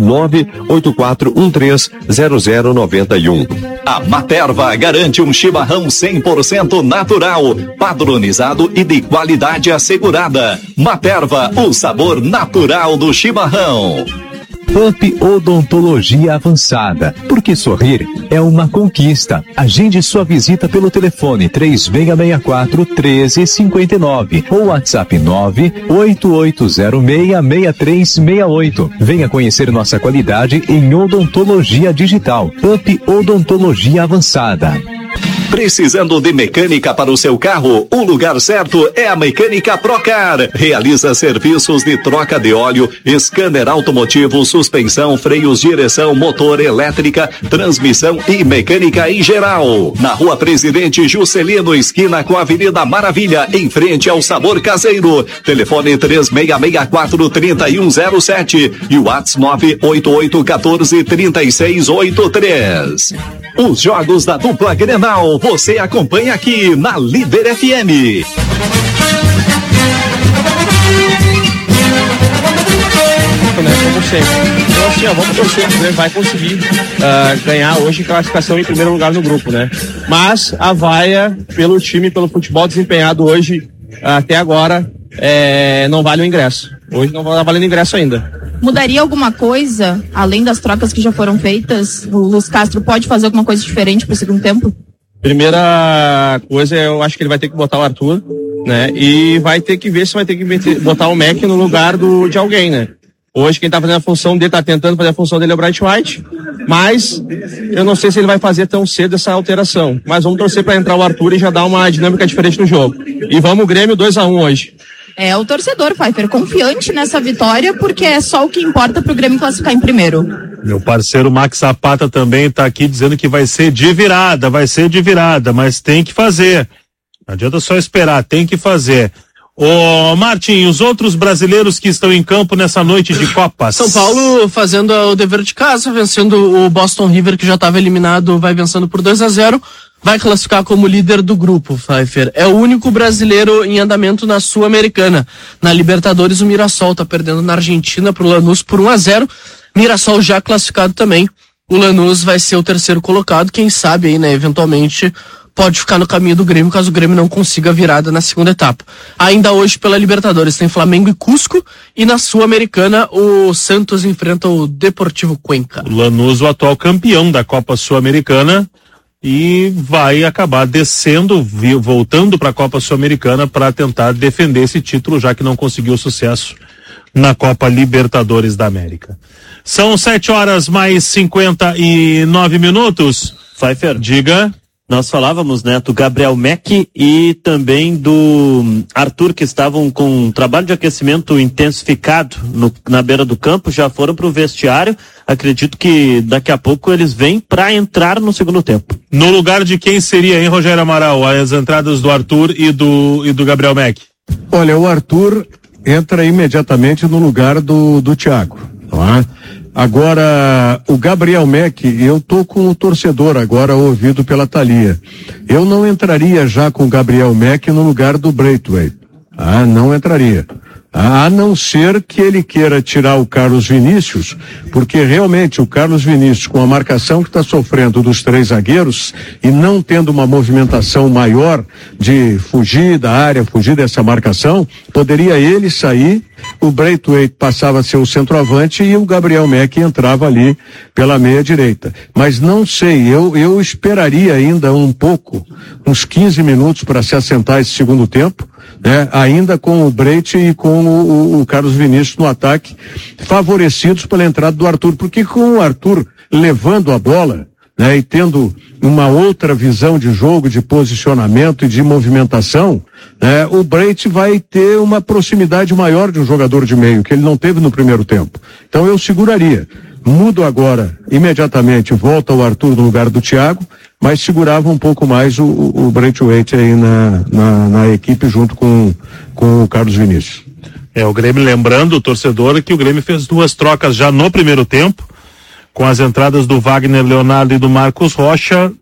984130091. A Materva garante um chimarrão 100% natural, padronizado e de qualidade assegurada. Materva, o sabor natural do chimarrão. Up Odontologia Avançada, porque sorrir é uma conquista. Agende sua visita pelo telefone 3664-1359 ou WhatsApp 988066368. Venha conhecer nossa qualidade em odontologia digital. Up Odontologia Avançada. Precisando de mecânica para o seu carro? O lugar certo é a Mecânica Procar. Realiza serviços de troca de óleo, scanner automotivo, suspensão, freios, direção, motor, elétrica, transmissão e mecânica em geral. Na Rua Presidente Juscelino, esquina com a Avenida Maravilha, em frente ao Sabor Caseiro. Telefone 3664-3107 e o WhatsApp 988143683. Os jogos da dupla Grenal você acompanha aqui na Líder FM. Como sempre. Então assim, vamos torcer, né? Vai conseguir ganhar hoje classificação em primeiro lugar no grupo, né? Mas a vaia pelo time, pelo futebol desempenhado hoje, até agora, não vale o ingresso. Hoje não está valendo ingresso ainda. Mudaria alguma coisa, além das trocas que já foram feitas? O Luiz Castro pode fazer alguma coisa diferente pro segundo tempo? Primeira coisa, eu acho que ele vai ter que botar o Arthur, né? E vai ter que ver se vai ter que botar o Mac no lugar de alguém, né? Hoje quem tá fazendo a função dele, tá tentando fazer a função dele é o Bright White, mas eu não sei se ele vai fazer tão cedo essa alteração. Mas vamos torcer para entrar o Arthur e já dar uma dinâmica diferente no jogo. E vamos Grêmio 2-1 hoje. É o torcedor, Pfeiffer, confiante nessa vitória, porque é só o que importa pro Grêmio classificar em primeiro. Meu parceiro Max Zapata também tá aqui dizendo que vai ser de virada, mas tem que fazer. Não adianta só esperar, tem que fazer. Ô, Martim, os outros brasileiros que estão em campo nessa noite de Copas? São Paulo fazendo o dever de casa, vencendo o Boston River, que já estava eliminado, vai vencendo por 2-0. Vai classificar como líder do grupo, Pfeiffer. É o único brasileiro em andamento na Sul-Americana. Na Libertadores, o Mirassol tá perdendo na Argentina pro Lanús por 1-0. Mirassol já classificado também. O Lanús vai ser o terceiro colocado, quem sabe aí, né, eventualmente pode ficar no caminho do Grêmio caso o Grêmio não consiga a virada na segunda etapa. Ainda hoje pela Libertadores tem Flamengo e Cusco, e na Sul-Americana o Santos enfrenta o Deportivo Cuenca. Lanús, o atual campeão da Copa Sul-Americana, e vai acabar descendo, voltando para a Copa Sul-Americana para tentar defender esse título, já que não conseguiu sucesso na Copa Libertadores da América. São 7h59. Pfeiffer, diga. Nós falávamos, né, do Gabriel Mack e também do Arthur, que estavam com um trabalho de aquecimento intensificado na beira do campo, já foram para o vestiário. Acredito que daqui a pouco eles vêm para entrar no segundo tempo. No lugar de quem seria, hein, Rogério Amaral, as entradas do Arthur e do Gabriel Mack? Olha, o Arthur entra imediatamente no lugar do Thiago, não é? Agora, o Gabriel Mack, eu tô com o torcedor agora ouvido pela Thalia. Eu não entraria já com o Gabriel Mack no lugar do Braithwaite. Não entraria. A não ser que ele queira tirar o Carlos Vinícius, porque realmente o Carlos Vinícius, com a marcação que está sofrendo dos 3 zagueiros e não tendo uma movimentação maior de fugir da área, fugir dessa marcação, poderia ele sair, o Braithwaite passava a ser o centroavante e o Gabriel Mack entrava ali pela meia direita. Mas não sei, eu esperaria ainda um pouco, uns 15 minutos para se assentar esse segundo tempo, né? Ainda com o Breit e com o Carlos Vinícius no ataque, favorecidos pela entrada do Arthur, porque com o Arthur levando a bola, né, e tendo uma outra visão de jogo, de posicionamento e de movimentação, né, o Breit vai ter uma proximidade maior de um jogador de meio, que ele não teve no primeiro tempo. Então eu seguraria. Mudo agora, imediatamente, volta o Arthur no lugar do Thiago, mas segurava um pouco mais o Braithwaite aí na equipe junto com o Carlos Vinícius. O Grêmio, lembrando o torcedor que o Grêmio fez 2 trocas já no primeiro tempo, com as entradas do Wagner Leonardo e do Marcos Rocha,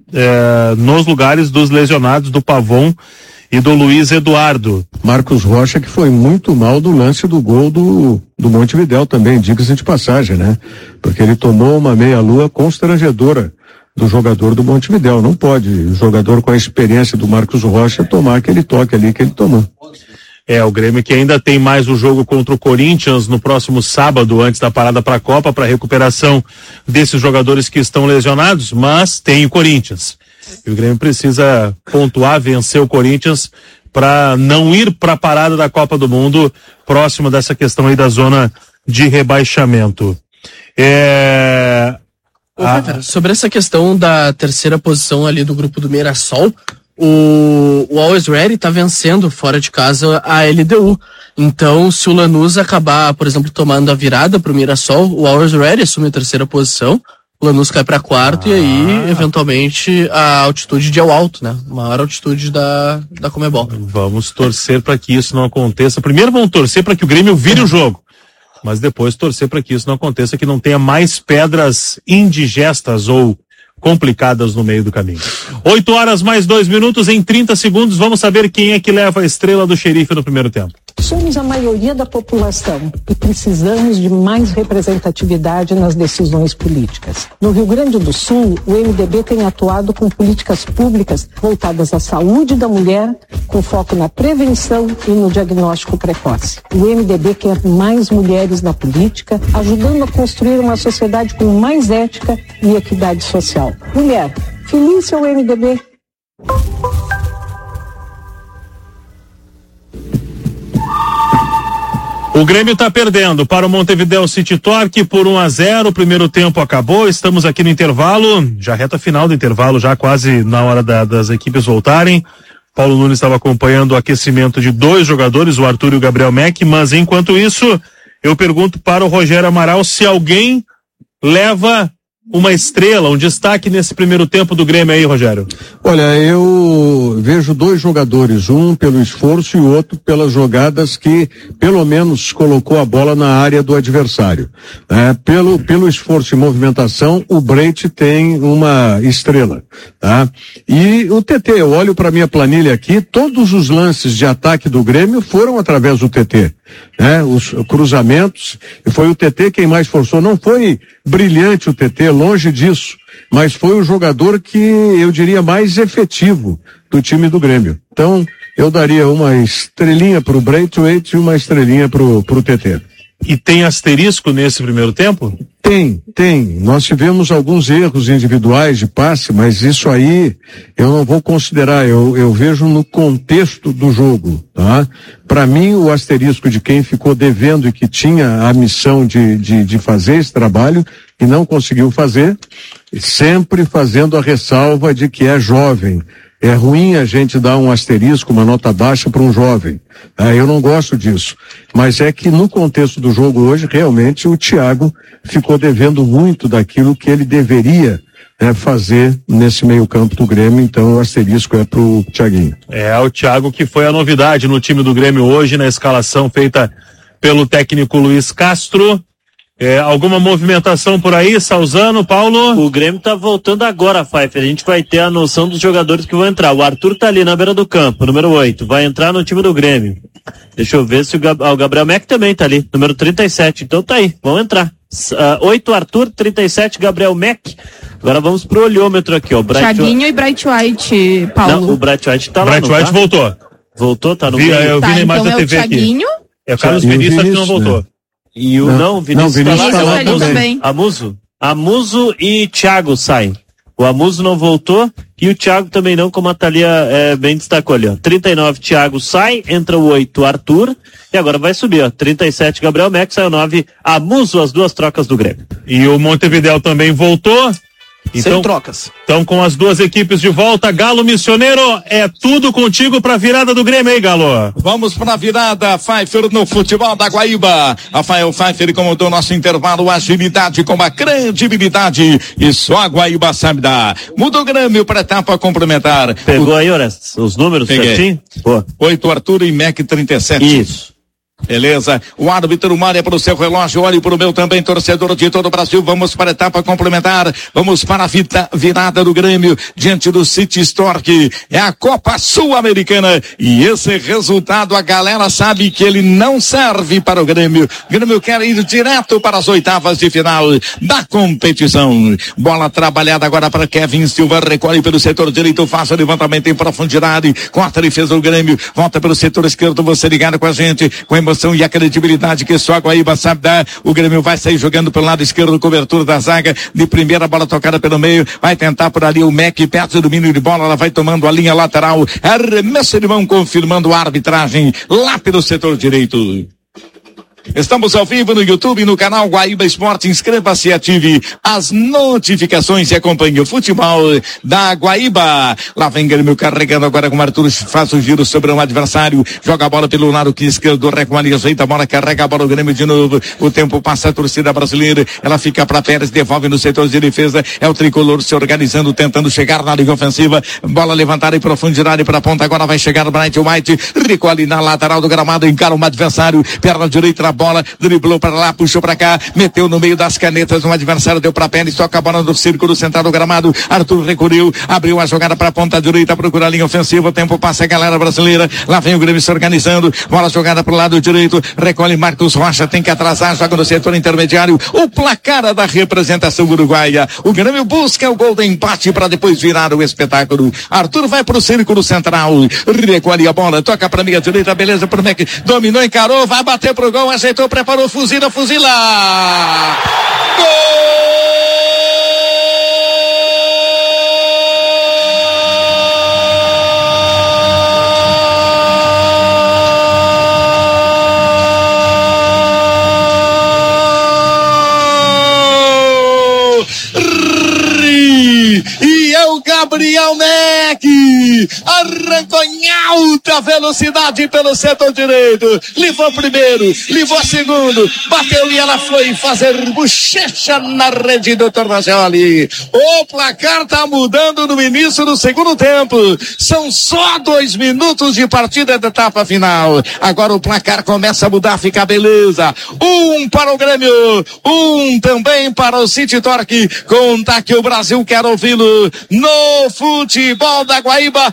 nos lugares dos lesionados do Pavon e do Luiz Eduardo. Marcos Rocha, que foi muito mal do lance do gol do Montevidéu também, diga-se de passagem, né? Porque ele tomou uma meia-lua constrangedora do jogador do Montevidéu. Não pode o jogador com a experiência do Marcos Rocha tomar aquele toque ali que ele tomou. O Grêmio que ainda tem mais o jogo contra o Corinthians no próximo sábado, antes da parada para a Copa, para recuperação desses jogadores que estão lesionados, mas tem o Corinthians. E o Grêmio precisa pontuar, vencer o Corinthians para não ir para a parada da Copa do Mundo, próximo dessa questão aí da zona de rebaixamento. Sobre essa questão da terceira posição ali do grupo do Mirassol, o Always Ready tá vencendo fora de casa a LDU. Então, se o Lanús acabar, por exemplo, tomando a virada pro Mirassol, o Always Ready assume a terceira posição, o Lanús cai pra quarto e aí, eventualmente, a altitude de El Alto, né? Maior altitude da Conmebol. Vamos torcer para que isso não aconteça. Primeiro vamos torcer para que o Grêmio vire o jogo, mas depois torcer para que isso não aconteça, que não tenha mais pedras indigestas ou complicadas no meio do caminho. 8h mais 2 minutos, em 30 segundos, vamos saber quem é que leva a estrela do xerife no primeiro tempo. Somos a maioria da população e precisamos de mais representatividade nas decisões políticas. No Rio Grande do Sul, o MDB tem atuado com políticas públicas voltadas à saúde da mulher, com foco na prevenção e no diagnóstico precoce. O MDB quer mais mulheres na política, ajudando a construir uma sociedade com mais ética e equidade social. Mulher, feliz ao MDB. O Grêmio está perdendo para o Montevidéu City Torque por 1-0. O primeiro tempo acabou. Estamos aqui no intervalo, já reta final do intervalo, já quase na hora das equipes voltarem. Paulo Nunes estava acompanhando o aquecimento de 2 jogadores, o Arthur e o Gabriel Mack, mas enquanto isso, eu pergunto para o Rogério Amaral se alguém leva uma estrela, um destaque nesse primeiro tempo do Grêmio aí, Rogério. Olha, eu vejo 2 jogadores, um pelo esforço e o outro pelas jogadas que pelo menos colocou a bola na área do adversário. Pelo esforço e movimentação, o Breit tem uma estrela, tá? E o TT, eu olho para minha planilha aqui, todos os lances de ataque do Grêmio foram através do TT, né? Os cruzamentos, e foi o TT quem mais forçou. Não foi brilhante o TT, longe disso, mas foi o jogador que eu diria mais efetivo do time do Grêmio. Então, eu daria uma estrelinha pro Braithwaite e uma estrelinha pro TT. E tem asterisco nesse primeiro tempo? Tem. Nós tivemos alguns erros individuais de passe, mas isso aí eu não vou considerar, eu vejo no contexto do jogo, tá? Para mim, o asterisco de quem ficou devendo e que tinha a missão de fazer esse trabalho e não conseguiu fazer, sempre fazendo a ressalva de que é jovem. É ruim a gente dar um asterisco, uma nota baixa para um jovem. Eu não gosto disso. Mas é que no contexto do jogo hoje, realmente o Thiago ficou devendo muito daquilo que ele deveria fazer nesse meio campo do Grêmio. Então o asterisco é pro Thiaguinho. É o Thiago que foi a novidade no time do Grêmio hoje, na escalação feita pelo técnico Luiz Castro. Alguma movimentação por aí, Salzano, Paulo? O Grêmio tá voltando agora, Pfeiffer. A gente vai ter a noção dos jogadores que vão entrar. O Arthur tá ali na beira do campo, número 8. Vai entrar no time do Grêmio. Deixa eu ver se o Gabriel Mack também tá ali, número 37. Então tá aí, vão entrar. 8 Arthur, 37 Gabriel Mack. Agora vamos pro olhômetro aqui, ó. Thiaguinho e Braithwaite, Paulo. Não, o Braithwaite tá lá. Braithwaite voltou. Voltou, tá no Grêmio. Eu vi na imagem então da TV aqui. Thiaguinho? O Carlos Vinícius acho que não voltou. E o Vinícius tá lá também. Amuso e Thiago saem. O Amuso não voltou e o Thiago também não, como a Thalia bem destacou ali, ó. 39 Thiago sai, entra o 8 Arthur e agora vai subir, ó. 37 Gabriel Mack, sai o 9 Amuso, as duas trocas do Grêmio. E o Montevidéu também voltou. Então, sem trocas. Então, com as duas equipes de volta, Galo Missioneiro, é tudo contigo pra virada do Grêmio aí, Galo. Vamos pra virada, Pfeiffer no futebol da Guaíba. Rafael Pfeiffer comandou nosso intervalo, agilidade com uma credibilidade e só a Guaíba sabe dar. Muda o Grêmio pra etapa complementar. Pegou aí, Orestes, os números certinho? 8 Arthur e Mac 37. Isso. Beleza, o árbitro olha para o seu relógio, olhe para o meu também, torcedor de todo o Brasil. Vamos para a etapa complementar, vamos para a virada do Grêmio diante do City Stork. É a Copa Sul-Americana e esse resultado a galera sabe que ele não serve para o Grêmio. O Grêmio quer ir direto para as oitavas de final da competição. Bola trabalhada agora para Kevin Silva, recolhe pelo setor direito, faz o levantamento em profundidade, corta a defesa do Grêmio, volta pelo setor esquerdo, você ligado com a gente, com a emoção e a credibilidade que só a Guaíba sabe dar. O Grêmio vai sair jogando pelo lado esquerdo, cobertura da zaga, de primeira bola tocada pelo meio, vai tentar por ali o Mac, perto do domínio de bola, ela vai tomando a linha lateral, arremesso de mão, confirmando a arbitragem lá pelo setor direito. Estamos ao vivo no YouTube, no canal Guaíba Esporte. Inscreva-se e ative as notificações e acompanhe o futebol da Guaíba. Lá vem Grêmio carregando agora com o Arthur, faz o giro sobre um adversário, joga a bola pelo lado esquerdo, recolhe, ajeita a bola, carrega a bola o Grêmio de novo. O tempo passa, a torcida brasileira, ela fica para Pérez, devolve no setor de defesa, é o tricolor se organizando, tentando chegar na linha ofensiva, bola levantada em profundidade para a ponta, agora vai chegar o Bright White, recolhe na lateral do gramado, encara um adversário, perna direita na bola, driblou para lá, puxou para cá, meteu no meio das canetas, um adversário deu para Pérez, toca a bola no círculo central do gramado, Arthur recolheu, abriu a jogada para a ponta direita, procura a linha ofensiva, o tempo passa, a galera brasileira, lá vem o Grêmio se organizando, bola jogada para o lado direito, recolhe Marcos Rocha, tem que atrasar, joga no setor intermediário, o placar da representação uruguaia, o Grêmio busca o gol de empate para depois virar o espetáculo, Arthur vai para o círculo central, recolhe a bola, toca para a meia direita, beleza, pro Mac, dominou, encarou, vai bater pro gol, ajeitou, preparou, fuzila, gol! E é o Gabriel Mack, arrancou em alta velocidade pelo setor direito, levou primeiro, levou segundo, bateu e ela foi fazer bochecha na rede do Tornagioli. O placar tá mudando no início do segundo tempo, são só 2 minutos de partida da etapa final, agora o placar começa a mudar, fica beleza, 1 para o Grêmio, 1 também para o City Torque, conta que o Brasil quer ouvi-lo no futebol da Guaíba,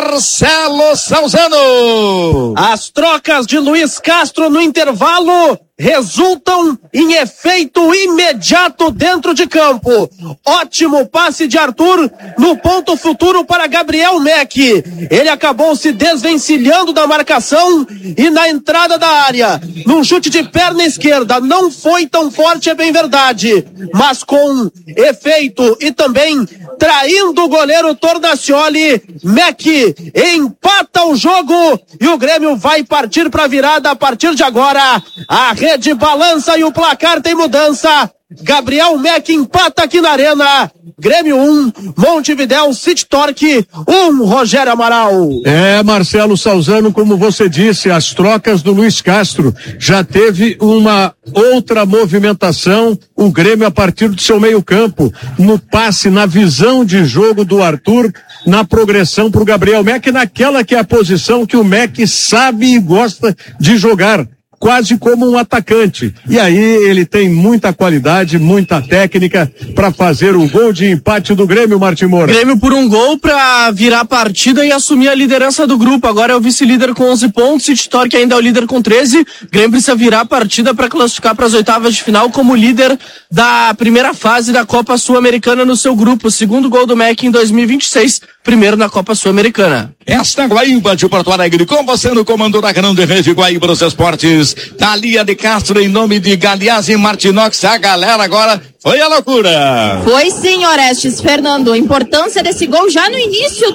Marcelo Salzano. As trocas de Luiz Castro no intervalo resultam em efeito imediato dentro de campo. Ótimo passe de Arthur no ponto futuro para Gabriel Meck. Ele acabou se desvencilhando da marcação e na entrada da área, num chute de perna esquerda, não foi tão forte, é bem verdade, mas com efeito e também traindo o goleiro Tornacioli, Meck empata o jogo e o Grêmio vai partir para a virada a partir de agora. A rede balança e o placar tem mudança. Gabriel Meck empata aqui na Arena. Grêmio 1, Montevidéu City Torque 1, Rogério Amaral. Marcelo Salzano, como você disse, as trocas do Luiz Castro. Já teve uma outra movimentação, o Grêmio a partir do seu meio campo, no passe, na visão de jogo do Arthur, na progressão pro Gabriel Meck, naquela que é a posição que o Meck sabe e gosta de jogar, quase como um atacante. E aí ele tem muita qualidade, muita técnica para fazer o gol de empate do Grêmio, Martim Moura. Grêmio por um gol para virar a partida e assumir a liderança do grupo. Agora é o vice-líder com 11 pontos, City Torque ainda é o líder com 13. Grêmio precisa virar a partida para classificar para as oitavas de final como líder da primeira fase da Copa Sul-Americana no seu grupo. Segundo gol do Meck em 2026, primeiro na Copa Sul-Americana. Esta Guaíba de Porto Alegre, com você no comando da grande rede Guaíba dos Esportes. Thalia de Castro em nome de Galeazzi e Martinox. A galera agora foi a loucura. Foi sim, Orestes. Fernando, a importância desse gol já no início